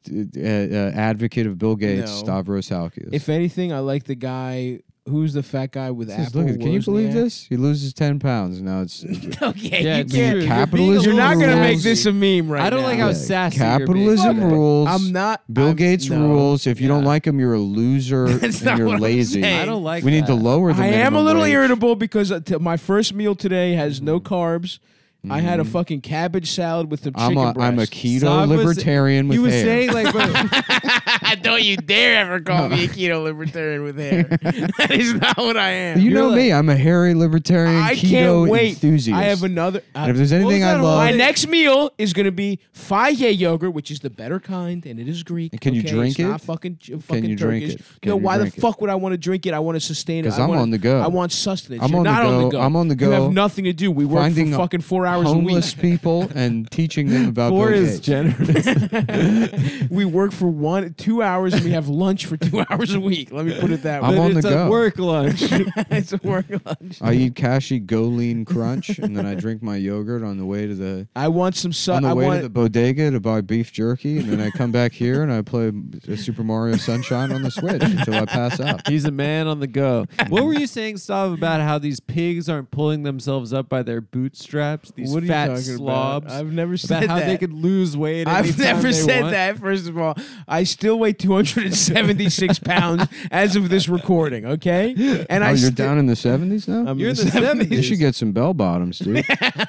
advocate of Bill Gates, No. Stavros Halkias. If anything, I like the guy who's the fat guy with Says, Apple. look, can you Wozniak. believe this? He loses 10 pounds and now it's Okay, Yeah, you it's can't. true. Capitalism You're not gonna make rules. this a meme right I don't now. like how Yeah, sassy you're being. capitalism Fuck it. rules. I'm not. Bill I'm- Gates no. rules. If you don't Yeah. like him, you're a loser That's and not you're what I'm lazy. saying. I don't like We need to that. lower the I am a minimum little wage. irritable because my first meal today has no carbs I had a fucking cabbage salad with some I'm chicken a breast. keto Sav was- libertarian with You were hair. saying like, but, Don't you dare ever call me a keto libertarian with hair. That is not what I am. you know You're me. I'm a hairy libertarian I keto can't wait. enthusiast. I have another. And if there's anything I that love, My next meal is going to be Fage yogurt, which is the better kind, and it is Greek. Can you okay? drink it's it? Not fucking you Turkish. drink it? Can No, you why the drink it? fuck would I want to drink it? I want to sustain it. 'Cause I I'm wanna- on the go. I want sustenance. I'm You're on the not on the go. go. I'm on the You go. have nothing to do. We work Finding for fucking 4 hours a homeless week. people and teaching them about 4 Bill is Gates. generous. We work for 2 hours and we have lunch for 2 hours a week. Let me put it that I'm way. But on the it's a go. work lunch. It's a work lunch. I eat Kashi Go Lean Crunch, and then I drink my yogurt on the way to the I want some. on the I way want. to the bodega to buy beef jerky, and then I come back here and I play Super Mario Sunshine on the Switch until I pass out. He's a man on the go. What were you saying, Stav, about how these pigs aren't pulling themselves up by their bootstraps? These What are you fat talking slobs. about? I've never said About how that. they could lose weight. I've anytime never they said want. that. First of all, I still weigh 276 pounds as of this recording. Okay, and Oh, I you're sti- down in the 70s now? I'm You're in the 70s. You should get some bell bottoms, dude.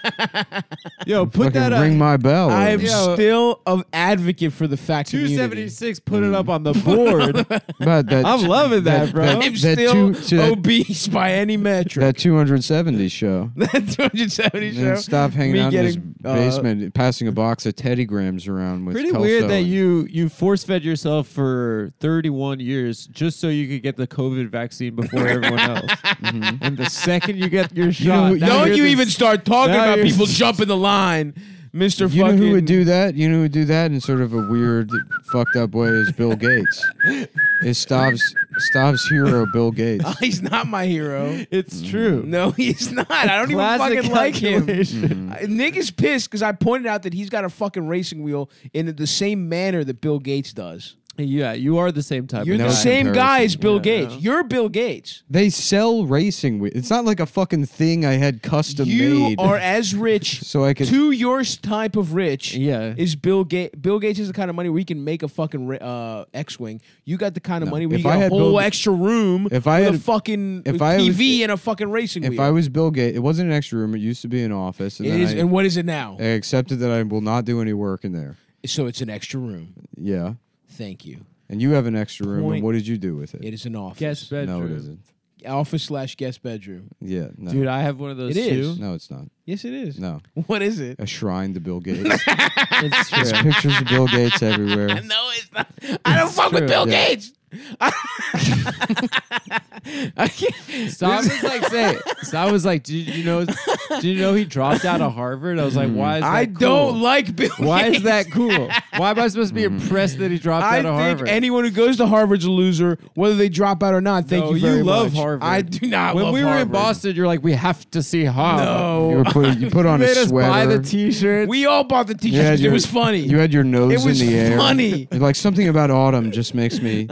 Yo, put Fucking that ring up. my bell. I am Yo. still an advocate for the fact community. 276. Put it up on the board. But that, I'm loving that, bro. I'm that still two- obese by any metric. that 270 show. That 270 And show. stop hanging Me out in this getting, basement, passing a box of Teddy Grahams around with Pretty Kelso weird that and- you force fed yourself for 31 years just so you could get the COVID vaccine before everyone else. And the second you get your shot, now Don't you're you the- even start talking now about you're- people jumping the line, Mr. You know fucking. who would do that? You know who would do that in sort of a weird, fucked up way is Bill Gates. Is Stav's hero Bill Gates. He's not my hero. It's true. No, he's not. I don't even Classic fucking like him. calculation. Nick is pissed because I pointed out that he's got a fucking racing wheel in the same manner that Bill Gates does. Yeah, you are the same type You're of the guy. same guy comparison. as Bill Yeah, Gates. no. You're Bill Gates. They sell racing wheels. It's not like a fucking thing I had custom You made. are as rich so I could. to your type of rich. Yeah. Is Bill Gates? Bill Gates is the kind of money where he can make a fucking X-wing. You got the kind of No. money where If you I got a had whole Bill- extra room If I with had- a fucking if I was- TV and a fucking racing if wheel. I was Bill Gates, it wasn't an extra room. It used to be an office, and It then is, I, and what is it now? I accepted that I will not do any work in there. So it's an extra room. Yeah, Thank you. and you have an extra room. Point- And what did you do with it? It is an office. Guest bedroom. No, it isn't. Office/guest bedroom. Yeah, no, Dude, I have one of those It is. too. no, it's not. Yes, it is. No, What is it? a shrine to Bill Gates. It's There's true. pictures of Bill Gates everywhere. No, it's not. I don't fuck with true. Bill Yeah. Gates. I can't. Stop was like say. Stop was like, did you know he dropped out of Harvard? I was like, why is that I cool? don't like Bill Why Gates. is that cool? Why am I supposed to be impressed that he dropped I out of think Harvard? anyone who goes to Harvard's a loser, whether they drop out or not. Thank No, you very love much. Harvard. I do not when love we were in Harvard. Boston, you're like, we have to see Harvard. No. You put on You a made us sweater. buy the T-shirt. We all bought the You t-shirts. had 'cause it your- was funny. You had your nose It was in the air. funny. You're like something about autumn just makes me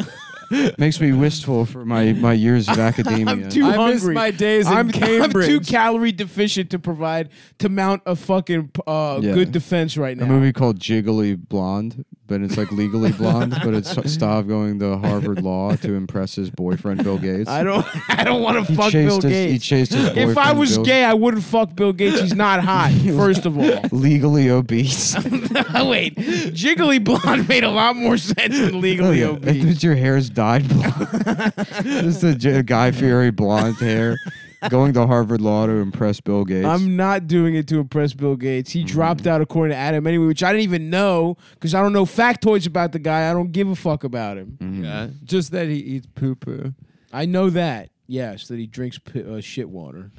wistful for my years of academia. I'm too I hungry. miss my days in I'm Cambridge. too calorie deficient to mount a fucking Yeah. good defense right now. A movie called Jiggly Blonde, but it's like Legally Blonde, but it's Stav going to Harvard Law to impress his boyfriend Bill Gates. I don't want to He fuck chased Bill his- Gates. He chased his boyfriend. If I was Bill, gay, I wouldn't fuck Bill Gates. He's not hot, first of all. legally obese. Wait, Jiggly Blonde made a lot more sense than Legally If Obese. your hair's dyed blonde, just a Guy Fieri blonde hair, going to Harvard Law to impress Bill Gates. I'm not doing it to impress Bill Gates. He dropped out according to Adam anyway, which I didn't even know because I don't know factoids about the guy. I don't give a fuck about him. Yeah, just that he eats poo poo. I know that. Yes, that he drinks shit water.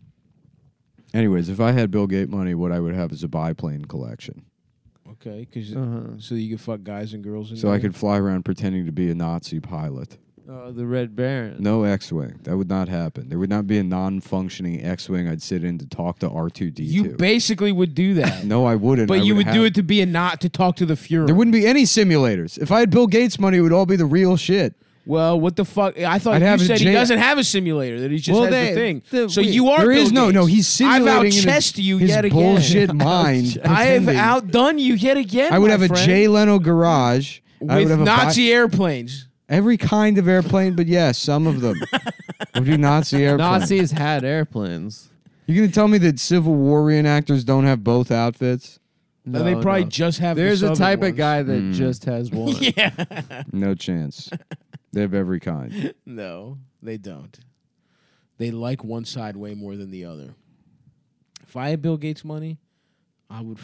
Anyways, if I had Bill Gates money, what I would have is a biplane collection. Okay, because Uh-huh. so you can fuck guys and girls. In So there? I could fly around pretending to be a Nazi pilot. Oh, the Red Baron. No X-wing. That would not happen. There would not be a non-functioning X-wing I'd sit in to talk to R2D2. You basically would do that, No, I wouldn't. but I you would do have- it to be to talk to the Fuhrer. There wouldn't be any simulators. If I had Bill Gates money, it would all be the real shit. Well, what the fuck? I thought I'd you have a said he J- doesn't have a simulator. That he just Well, has they- the thing. the- So wait, you are. There Bill is no, Gates. no. He's simulating. I've in outchessed you his yet again. bullshit mind. I have pretending. outdone you yet again. I would my have a friend, Jay Leno garage. I would with have a Nazi airplanes. every kind of airplane, but yes, some of them would be Nazi airplanes. Nazis had airplanes. You gonna tell me that Civil War reenactors don't have both outfits? No, they probably just have. There's the a Southern type ones. of guy that just has one. Yeah. No chance. They have every kind. No, they don't. They like one side way more than the other. If I had Bill Gates' money, I would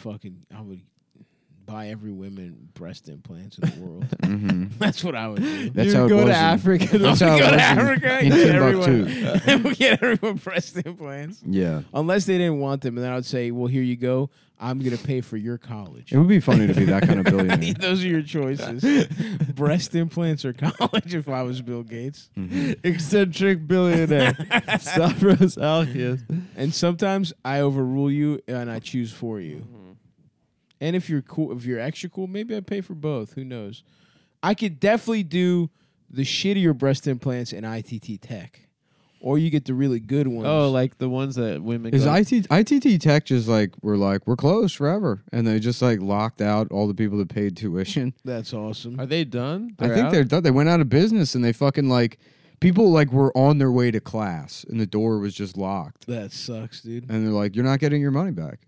buy every woman breast implants in the world. That's what I would do. That's You how it go was to in- Africa. That's We how it go to was Africa in and get Timbuktu. everyone, get everyone breast implants. Yeah. Unless they didn't want them, and then I would say, "Well, here you go. I'm going to pay for your college." It would be funny to be that kind of billionaire. Those are your choices: breast implants or college. If I was Bill Gates, Eccentric billionaire. Stavros Alkius. and sometimes I overrule you and I choose for you. And if you're cool, if you're extra cool, maybe I pay for both. Who knows? I could definitely do the shittier breast implants in ITT Tech, or you get the really good ones. Oh, like the ones that women Is go. ITT Tech just like we're closed forever, and they just like locked out all the people that paid tuition? That's awesome. Are they done? I think they're done. They went out of business, and they fucking like people like were on their way to class, and the door was just locked, That sucks, dude. and they're like, "You're not getting your money back.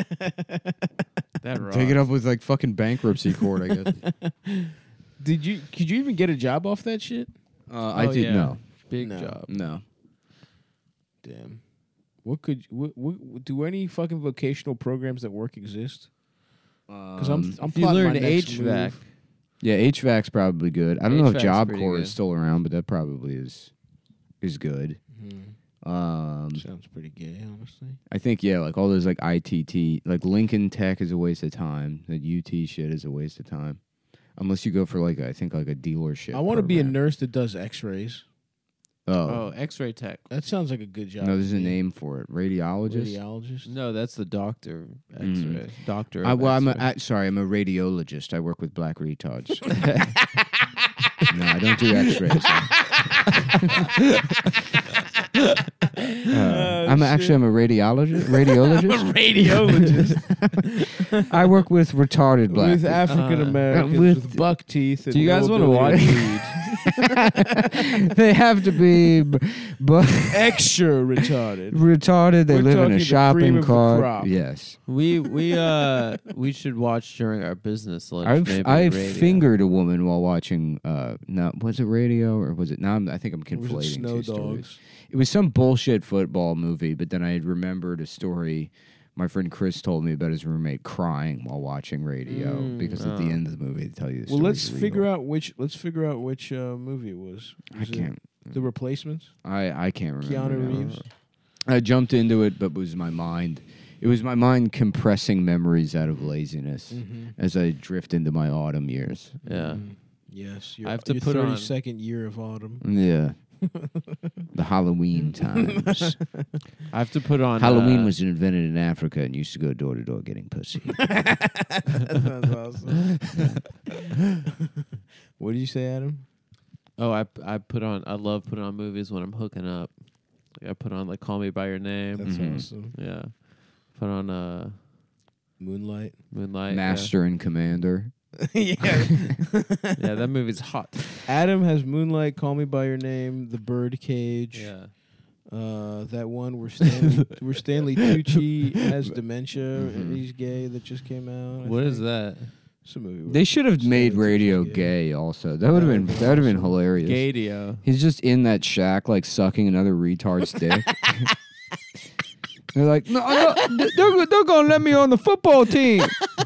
that rocks. Take it up with like fucking bankruptcy court." I guess. Could you even get a job off that shit? I did yeah. no, Big No. job. no. Damn. What do any fucking vocational programs that work exist? Because I'm If you plotting learn my next HVAC, move. Yeah, HVAC's probably good. I don't know if HVAC's Job pretty Corps good. is still around, but that probably is good. Sounds pretty gay, honestly. I think like all those like ITT, like Lincoln Tech is a waste of time. That UT shit is a waste of time, unless you go for like I think like a dealership. I want to be a program. nurse that does X-rays. oh, X-ray tech. That sounds like a good job. No, there's to a me. name for it. Radiologist. Radiologist. No, that's the doctor X-ray. Doctor. I'm X-ray. sorry, I'm a radiologist. I work with black retards. No, I don't do X-rays. I'm a radiologist. Radiologist. Radiologist. I work with retarded black. With African Americans with- with buck teeth. And Do you guys no wanna ability watch? read. They have to be Extra retarded. retarded. They We're live in talking a the cream shopping of the cart. crop. Yes, we should watch during our business lunch. maybe I radio. fingered a woman while watching. No, was it radio or was it? I think I'm Was it conflating Snow two stories. Dogs? It was some bullshit football movie, but then I had remembered a story my friend Chris told me about his roommate crying while watching radio because at the end of the movie they tell you the Well, story. let's figure out which movie it was. I Was it can't. The Replacements. I can't remember. Keanu now. Reeves. I jumped into it, but it was my mind. It was my mind compressing memories out of laziness as I drift into my autumn years. Yeah. Yes, I have to your put on- 32nd year of autumn. Yeah. The Halloween times. I have to put on. Halloween was invented in Africa and used to go door to door getting pussy. That sounds awesome. What did you say, Adam? Oh, I put on. I love putting on movies when I'm hooking up. Like I put on like Call Me by Your Name. That's awesome. Yeah. Put on Moonlight. Moonlight. Master and Commander. Yeah. Yeah, that movie's hot. Adam has Moonlight, Call Me by Your Name, The Birdcage. Yeah. That one where Stanley Tucci has dementia and he's gay that just came out. What is that? It's a movie. where They should have made Stanley Tucci's radio gay. gay also. That would have been hilarious. Gadio. He's just in that shack like sucking another retard's dick. They're like, no, they're gonna let me on the football team.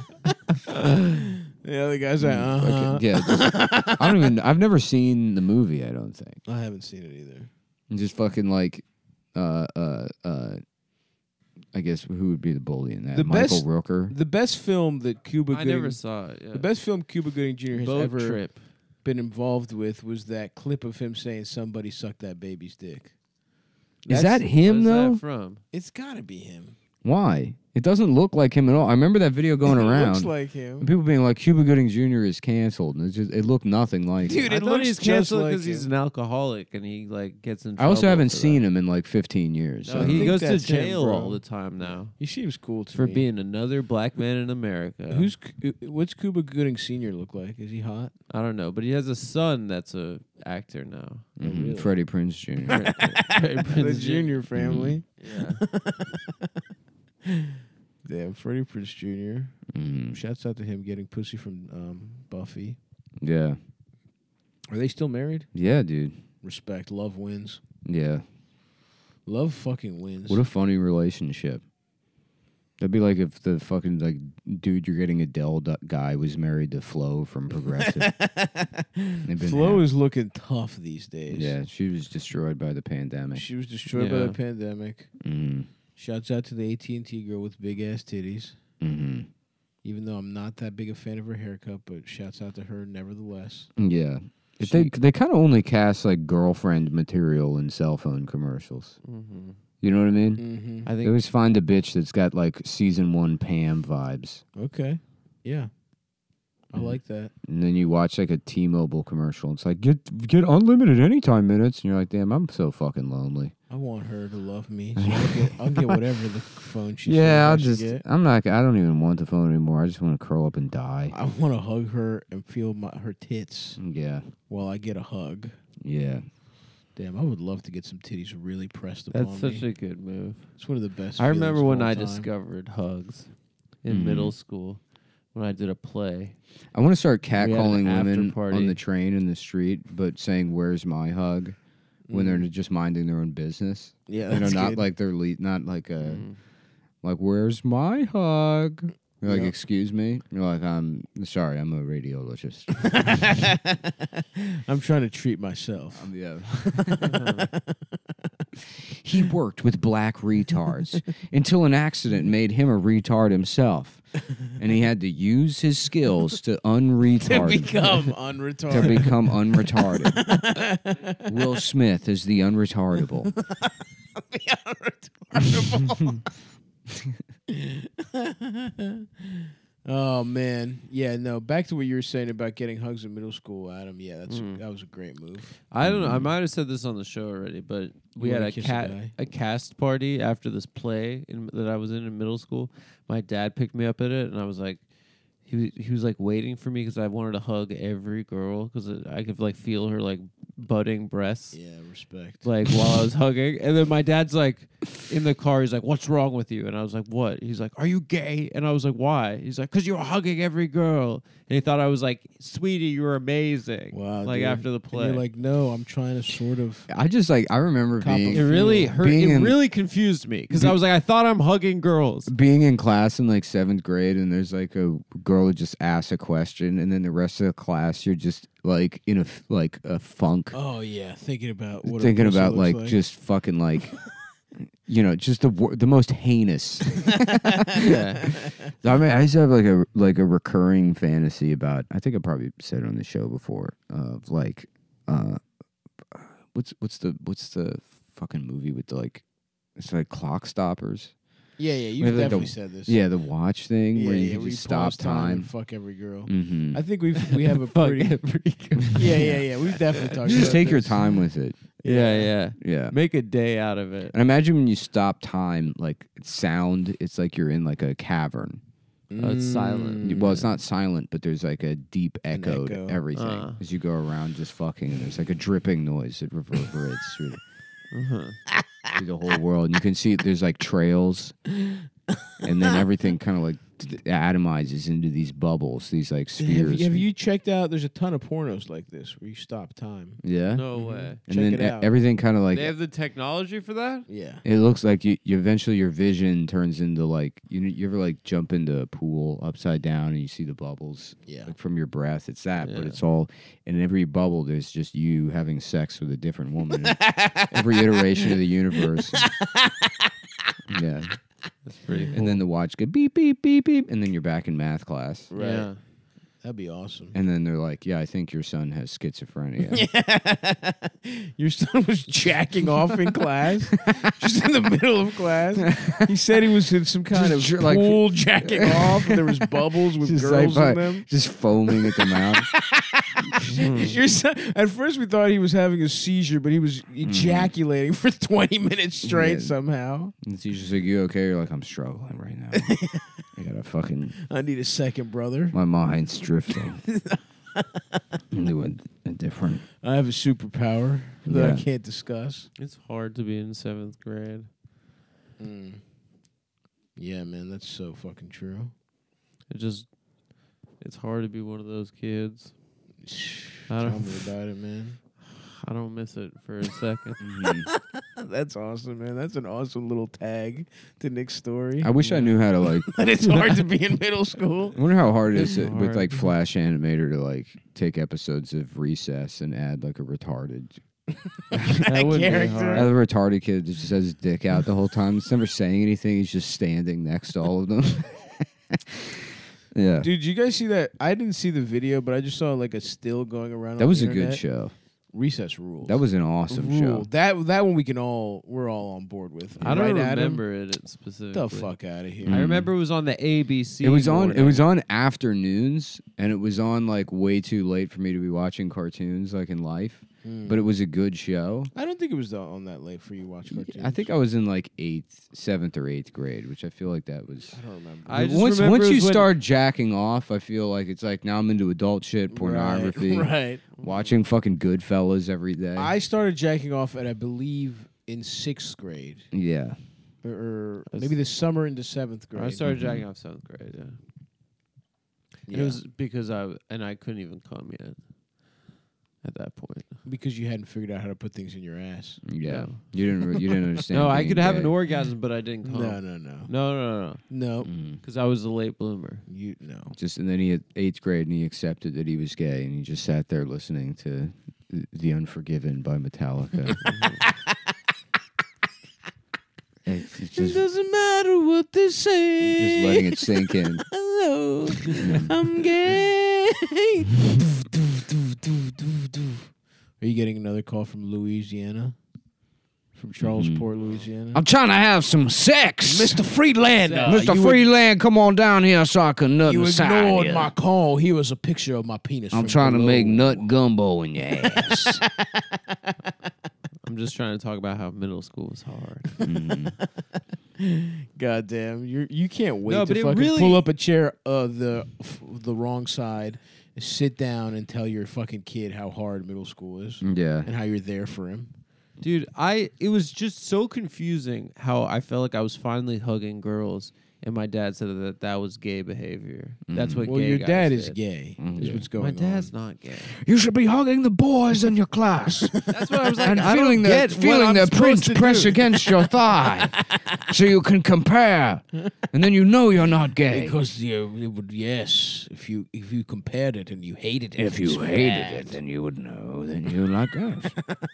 Yeah, the guy's like, Okay, yeah, I've never seen the movie. I don't think. I haven't seen it either. And just fucking like, I guess who would be the bully in that? The Michael best- Rooker. The best film that Cuba I Gooding, never saw it. Yeah. the best film Cuba Gooding Jr. has Boat ever Trip. been involved with was that clip of him saying somebody sucked that baby's dick. Is that him Where's though? that from? It's got to be him. Why? It doesn't look like him at all. I remember that video going It around. looks like him. And people being like, Cuba Gooding Jr. is canceled. And it looked nothing like Dude, him. I it thought looks he's just canceled like because he's him. an alcoholic and he like gets in. I also trouble haven't for seen that. him in like 15 years. No, so- he think goes to that's him, jail bro. all the time now He seems cool to for me. being another black man in America. What's Cuba Gooding Sr. look like? Is he hot? I don't know, but he has a son that's a actor now. Mhm. really? Freddie Prinze Jr. The Junior family. Yeah. Damn, Freddie Prinze Jr. Mhm. Shouts out to him getting pussy from Buffy. Yeah. Are they still married? Yeah, dude. Respect. Love wins. Yeah. Love fucking wins. What a funny relationship. That'd be like if the fucking like dude you're getting Adele guy was married to Flo from Progressive. They've been Flo happy. is looking tough these days. Yeah, she was destroyed by the pandemic. She was destroyed by Yeah. the pandemic. Mm-hmm. Shouts out to the AT&T girl with big ass titties. Mm-hmm. Even though I'm not that big a fan of her haircut, but shouts out to her nevertheless. Yeah. If She- they kind of only cast like girlfriend material in cell phone commercials. Mm-hmm. You know what I mean? Mm-hmm. I They think always find a bitch that's got like season 1 Pam vibes. Okay. Yeah. I Mhm. like that. And then you watch like a T-Mobile commercial. It's like get unlimited anytime minutes, and you're like, damn, I'm so fucking lonely. I want her to love me. So I'll get whatever the phone she Yeah, says I should get. I don't even want the phone anymore. I just want to curl up and die. I want to hug her and feel her tits Yeah, while I get a hug. yeah. Damn, I would love to get some titties really pressed upon that's me. such a good move. It's one of the best. I remember feelings when of all I time. discovered hugs in Mhm. middle school when I did a play. I want to start had an catcalling after women party. on the train in the street, but saying "Where's my hug?" when they're just minding their own business. Yeah, You know, that's not good. like they're not like a Mhm. like "Where's my hug?" You're like, Yeah. "Excuse me." You're like, "I'm sorry, I'm a radiologist." I'm trying to treat myself. Yeah. He worked with black retards until an accident made him a retard himself, and he had to use his skills to To unretard become to unretarded. become unretarded. Will Smith is the unretardable. Oh man, yeah, no. Back to what you were saying about getting hugs in middle school, Adam. Yeah, that was a great move. I don't know. I might have said this on the show already, but we You had wanna a kiss a guy? a cast party after this play that I was in middle school. My dad picked me up at it, and I was like, he was like waiting for me because I wanted to hug every girl because I could like feel her like budding breasts. Yeah, respect. Like while I was hugging, and then my dad's like in the car. He's like, "What's wrong with you?" And I was like, "What?" He's like, "Are you gay?" And I was like, "Why?" He's like, "'Cause you're hugging every girl." And he thought I was like, "Sweetie, you're amazing." Wow, Like dude. after the And play, you're like, no, I'm trying to sort of. I remember Cop being it really Being hurt. It in- really confused me because I was like, I thought I'm hugging girls. being in class in like 7th grade, and there's like a girl who just asks a question, and then the rest of the class you're just like in a funk, Oh yeah, thinking about what. thinking a pussy about looks like just fucking like. You know, just the most heinous. Yeah. I mean, I used to have like a recurring fantasy about. I think I probably said it on the show before. Of like, what's the fucking movie with the like, it's like Clock Stoppers. Yeah, you've Maybe like definitely the- said this. Yeah, the watch thing yeah, where you yeah, can just stop pause time and time. fuck every girl. Mm-hmm. I think we have a Fuck pretty. every girl. Yeah. We've definitely talked. Just about take your this. time with it. Yeah. Yeah. Make a day out of it. And imagine when you stop time, like sound, it's like you're in like a cavern. Oh, it's silent. Well, it's not silent, but there's like a deep echo echo. to everything as you go around just fucking. And there's like a dripping noise that reverberates through through the whole world. And you can see there's like trails, and then everything kind of like atomizes into these bubbles, these like spheres. Have you checked out? There's a ton of pornos like this where you stop time. Yeah. No way. And Check then it out. everything kind of like They have the technology for that? Yeah. it looks like you eventually your vision turns into like you ever like jump into a pool upside down and you see the bubbles Yeah. like from your breath. It's that, but Yeah. it's all in every bubble. There's just you having sex with a different woman. in every iteration of the universe. Yeah, That's pretty cool. and then the watch go beep beep beep beep, and then you're back in math class. Right. Yeah. That'd be awesome. And then they're like, "Yeah, I think your son has schizophrenia." Your son was jacking off in class, just in the middle of class. He said he was in some kind of Just like- pool jacking off, and there was bubbles with Just girls like, in them. just foaming at the mouth. Your son, at first, we thought he was having a seizure, but he was ejaculating for 20 minutes straight Yeah. somehow. And he's just like, "You okay?" You're like, "I'm struggling right now. I gotta fucking. I need a second, brother. My mind's drifting into a different." I have a superpower that I Yeah. can't discuss. It's hard to be in 7th grade. Yeah, man, that's so fucking true. It's hard to be one of those kids. I Tell don't, me about it, man. I don't miss it for a second. That's awesome, man. That's an awesome little tag to Nick's story. I wish I knew how to like. But it's hard to be in middle school. I wonder how hard it is It's with hard. like Flash Animator to like take episodes of Recess and add like a retarded. That would be Character. hard. The retarded kid that just has his dick out the whole time. He's never saying anything. He's just standing next to all of them. Yeah, Dude, you guys see that? I didn't see the video, but I just saw like a still going around. that on was the a good internet. show. Recess rules. That was an awesome Rule. show. That one we're all on board with. I don't Right, Adam? remember it specifically. The fuck out of here. I remember it was on the ABC. It was on. more It was than- on afternoons, and it was on like way too late for me to be watching cartoons like in life. But it was a good show. I don't think it was on that late for you to watch cartoons. I think I was in like 7th or 8th grade, which I feel like that was. I don't remember. I just once remember once it you was when- start jacking off, I feel like it's like now I'm into adult shit, pornography, Right. watching fucking Goodfellas every day. I started jacking off at I believe in 6th grade, yeah, or maybe the summer into 7th grade. I started jacking off 7th grade. Yeah. Yeah. And it was because I couldn't even come yet. At that point, because you hadn't figured out how to put things in your ass. yeah. You didn't understand. no, I being could have an gay. orgasm, but I didn't come. No. No, because I was a late bloomer. You no. Just and then he had 8th grade and he accepted that he was gay and he just sat there listening to The Unforgiven by Metallica. It's It just doesn't matter what they say. just letting it sink in. Hello, I'm gay. Are you getting another call from Louisiana? From Charlesport, Louisiana? I'm trying to have some sex. Mr. Freelander. Mr. Freeland, come on down here so I can nut You inside ignored you. my call. Here was a picture of my penis. I'm from trying to below. make nut gumbo in your ass. I'm just trying to talk about how middle school was hard. God damn, you can't wait No, to but it fucking really- pull up a chair the wrong side, sit down, and tell your fucking kid how hard middle school is Yeah. and how you're there for him. Dude, it was just so confusing how I felt like I was finally hugging girls, and my dad said that was gay behavior. That's what Well, gay your guys dad is did. gay. Is what's going My on. dad's not gay. You should be hugging the boys in your class That's what I was like. and I feeling don't get the what feeling I'm the supposed prince to press do. against your thigh, so you can compare, and then you know you're not gay. Because it would, yes, if you compared it and you hated it, If you hated it, then you would know. Then you like us.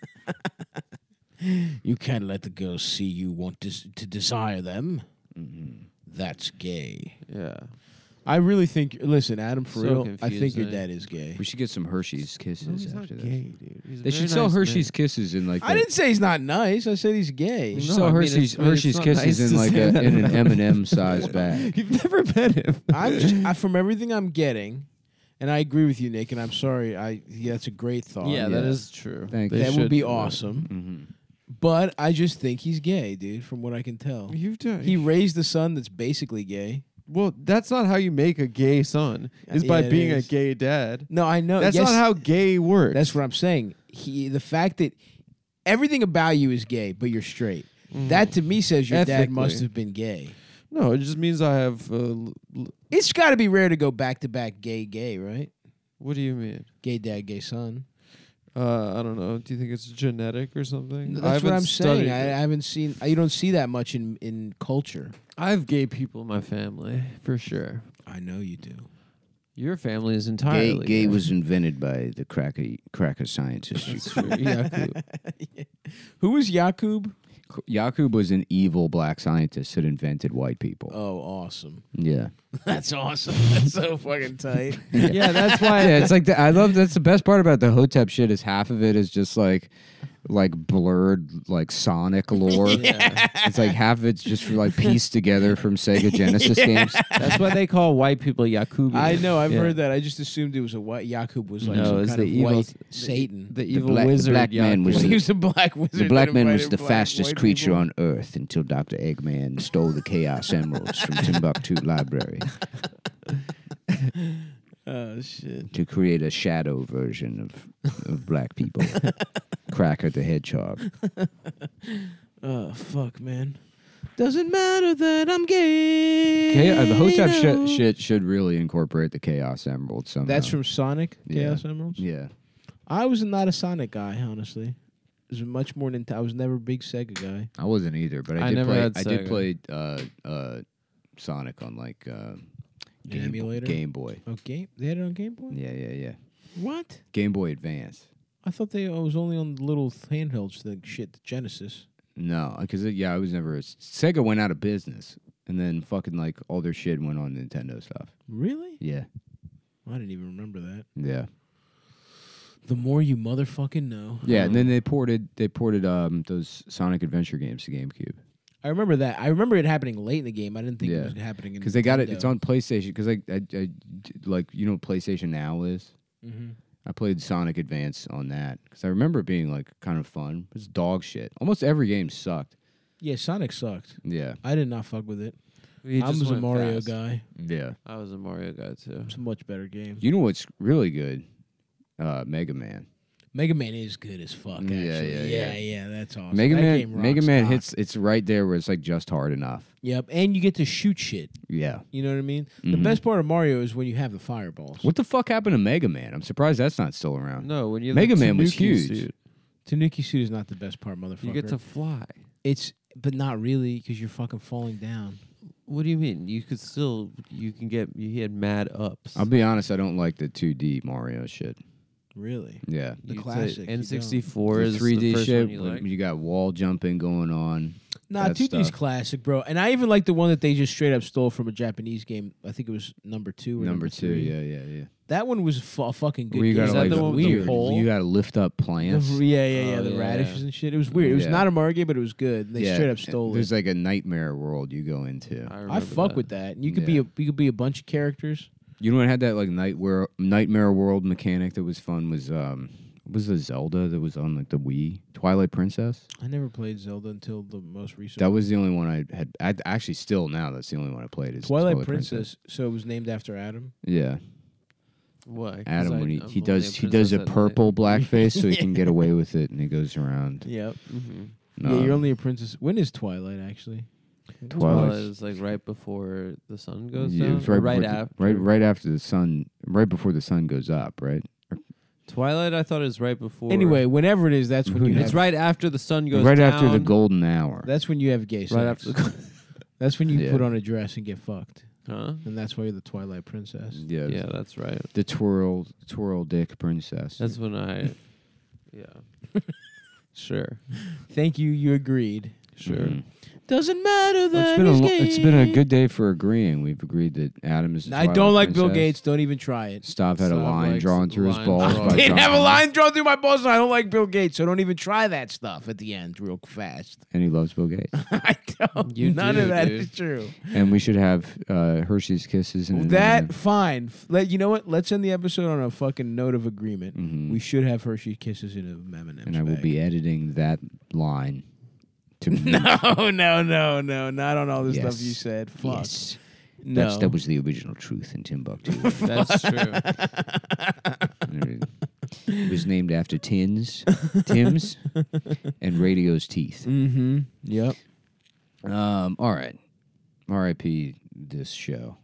you can't let the girls see you want to desire them. That's gay. Yeah. I really think. Listen, Adam, for So real, I think your confusing. dad is gay. We should get some Hershey's No, Kisses he's not after that. gay, dude. He's a They very should sell nice Hershey's man. Kisses in like. I didn't say he's not nice. I said he's gay. We should No, sell I mean, Hershey's it's Hershey's not Kisses nice in to like say that. in an M&M size bag. You've never met him. I'm just from everything I'm getting, and I agree with you, Nick. And I'm sorry. That's a great thought. Yeah, that yeah. is true. Thank They that would should be do that. awesome. But I just think he's gay, dude. From what I can tell, You've done. he raised a son that's basically gay. Well, that's not how you make a gay son. Is by Yeah, it being is. a gay dad. No, I know. That's yes, not how gay works. That's what I'm saying. The fact that everything about you is gay, but you're straight. That to me says your dad Ethically. must have been gay. No, it just means I have. It's got to be rare to go back to back gay, right? What do you mean? Gay dad, gay son. I don't know. Do you think it's genetic or something? I That's what haven't I'm saying. studied I it. haven't seen. You don't see that much in culture. I have gay people in my family for sure. I know you do. Your family is Gay, entirely gay was invented by the cracker scientists. That's true. Yeah, cool. Who was Yakub? Yakub was an evil black scientist that invented white people. Oh, awesome. Yeah. That's awesome. That's so fucking tight. Yeah, that's why. Yeah, it's like I love that's the best part about the Hotep shit is half of it is just like blurred like Sonic lore. It's like half of it's just like pieced together from Sega Genesis games. That's why they call white people Yakubians. I know. I've Yeah. heard that. I just assumed it was a white. Yakub was like No, some it's kind the of evil white Satan. The evil black- the wizard. black man was Yakub. He was a black wizard. The black that man was invited the black fastest white creature people. on Earth until Dr. Eggman stole the Chaos Emeralds from Timbuktu Library Oh shit. to create a shadow version of black people. Cracker the Hedgehog. Oh fuck, man. Doesn't matter that I'm gay. The Hotep no. shit should really incorporate the Chaos Emerald somehow. That's from Sonic. Yeah. Chaos Emeralds. Yeah. I was not a Sonic guy, honestly. It was much more than I was never a big Sega guy. I wasn't either, but I I did never play. had I did Sega. play Sonic on like emulator? Game Boy. Oh, they had it on Game Boy. Yeah. What? Game Boy Advance. I thought it was only on the little handhelds thing. Shit, the Genesis. No, because I was never. Sega went out of business, and then fucking like all their shit went on Nintendo stuff. Really? Yeah. I didn't even remember that. Yeah. The more you motherfucking know. Yeah, and then they ported those Sonic Adventure games to GameCube. I remember that. I remember it happening late in the game. I didn't think Yeah. it was happening in Because they got it. Nintendo. It's on PlayStation. Because I like you know what PlayStation Now is. Mhm. I played Sonic Advance on that because I remember it being like kind of fun. It's dog shit. Almost every game sucked. Yeah, Sonic sucked. Yeah. I did not fuck with it. We I just was a went Mario fast. guy. Yeah. I was a Mario guy too. It's a much better game. You know what's really good? Mega Man. Mega Man is good as fuck. Actually. Yeah. That's awesome. Mega That Man. game Mega rocks Man cock. hits. It's right there where it's like just hard enough. Yep, and you get to shoot shit. Yeah. You know what I mean? The Mhm. best part of Mario is when you have the fireballs. What the fuck happened to Mega Man? I'm surprised that's not still around. No, when you have Mega the Man was Tanuki huge. suit, Tanuki suit is not the best part, motherfucker. you get to fly. but not really because you're fucking falling down. What do you mean? You could still. You had mad ups. I'll be honest. I don't like the 2D Mario shit. Really? Yeah. The You classic, say you N64 The is 3D the first shit. one you when like? you got wall jumping going on. Nah, that 2D's stuff. classic, bro. And I even like the one that they just straight up stole from a Japanese game. I think it was number 2 or Number 2. three. Yeah. That one was a fucking good Where you game. gotta Is that like the one with the weird. pole? you gotta lift up The- plants. yeah. Oh, The yeah. radishes and shit. It was weird. It was Yeah. not a Mario game, but it was good. They straight up stole There's it. like a nightmare world you go into. I remember fuck with that. You could Yeah. you could be a bunch of characters. You know what had that like nightmare world mechanic that was fun was the Zelda that was on like the Wii? Twilight Princess? I never played Zelda until the most recent. That was the only one I had. Actually still now that's the only one I played is Twilight Princess. So it was named after Adam. Yeah. Why? 'Cause Adam when I'm he only does a he does a princess at purple blackface so he can get away with it and he goes around. Yep. night. Mhm. Yeah, you're only a princess. When is Twilight actually? Twilight. Well, it's like right before the sun goes Yeah, down. it's or right right before after. right after the sun, right before the sun goes up, right? Twilight, I thought is right before. Anyway, whenever it is, that's when you it's have, right after the sun goes Right down. after the golden hour. That's when you have gay sex. Right after the. That's when you Yeah. put on a dress and get fucked, Huh? and that's why you're the Twilight Princess. Yeah, Yeah, that's right. the twirl dick princess. That's when I. Yeah. Sure. Thank you. You agreed. Sure. Mhm. Doesn't matter that It's been a good day for agreeing. We've agreed that Adam is. the I don't Twilight like Bill Princess. Gates. Don't even try it. Stav had a Stav line likes drawn through his line balls. drawn. by I didn't have a John, line drawn through my balls, and I don't like Bill Gates, so don't even try that stuff at the end real fast. and he loves Bill Gates. I don't. You None do, of that dude. is true. And we should have Hershey's Kisses. And That fine. You know what? Let's end the episode on a fucking note of agreement. Mhm. We should have Hershey Kisses in a M&M's and I will bag. be editing that line to No, not on all the stuff Yes. you said. Fuck. Yes. No. That was the original truth in Timbuktu. That's true. It was named after Tim's, and radio's teeth. Mm-hmm. Yep. All right. R.I.P. this show.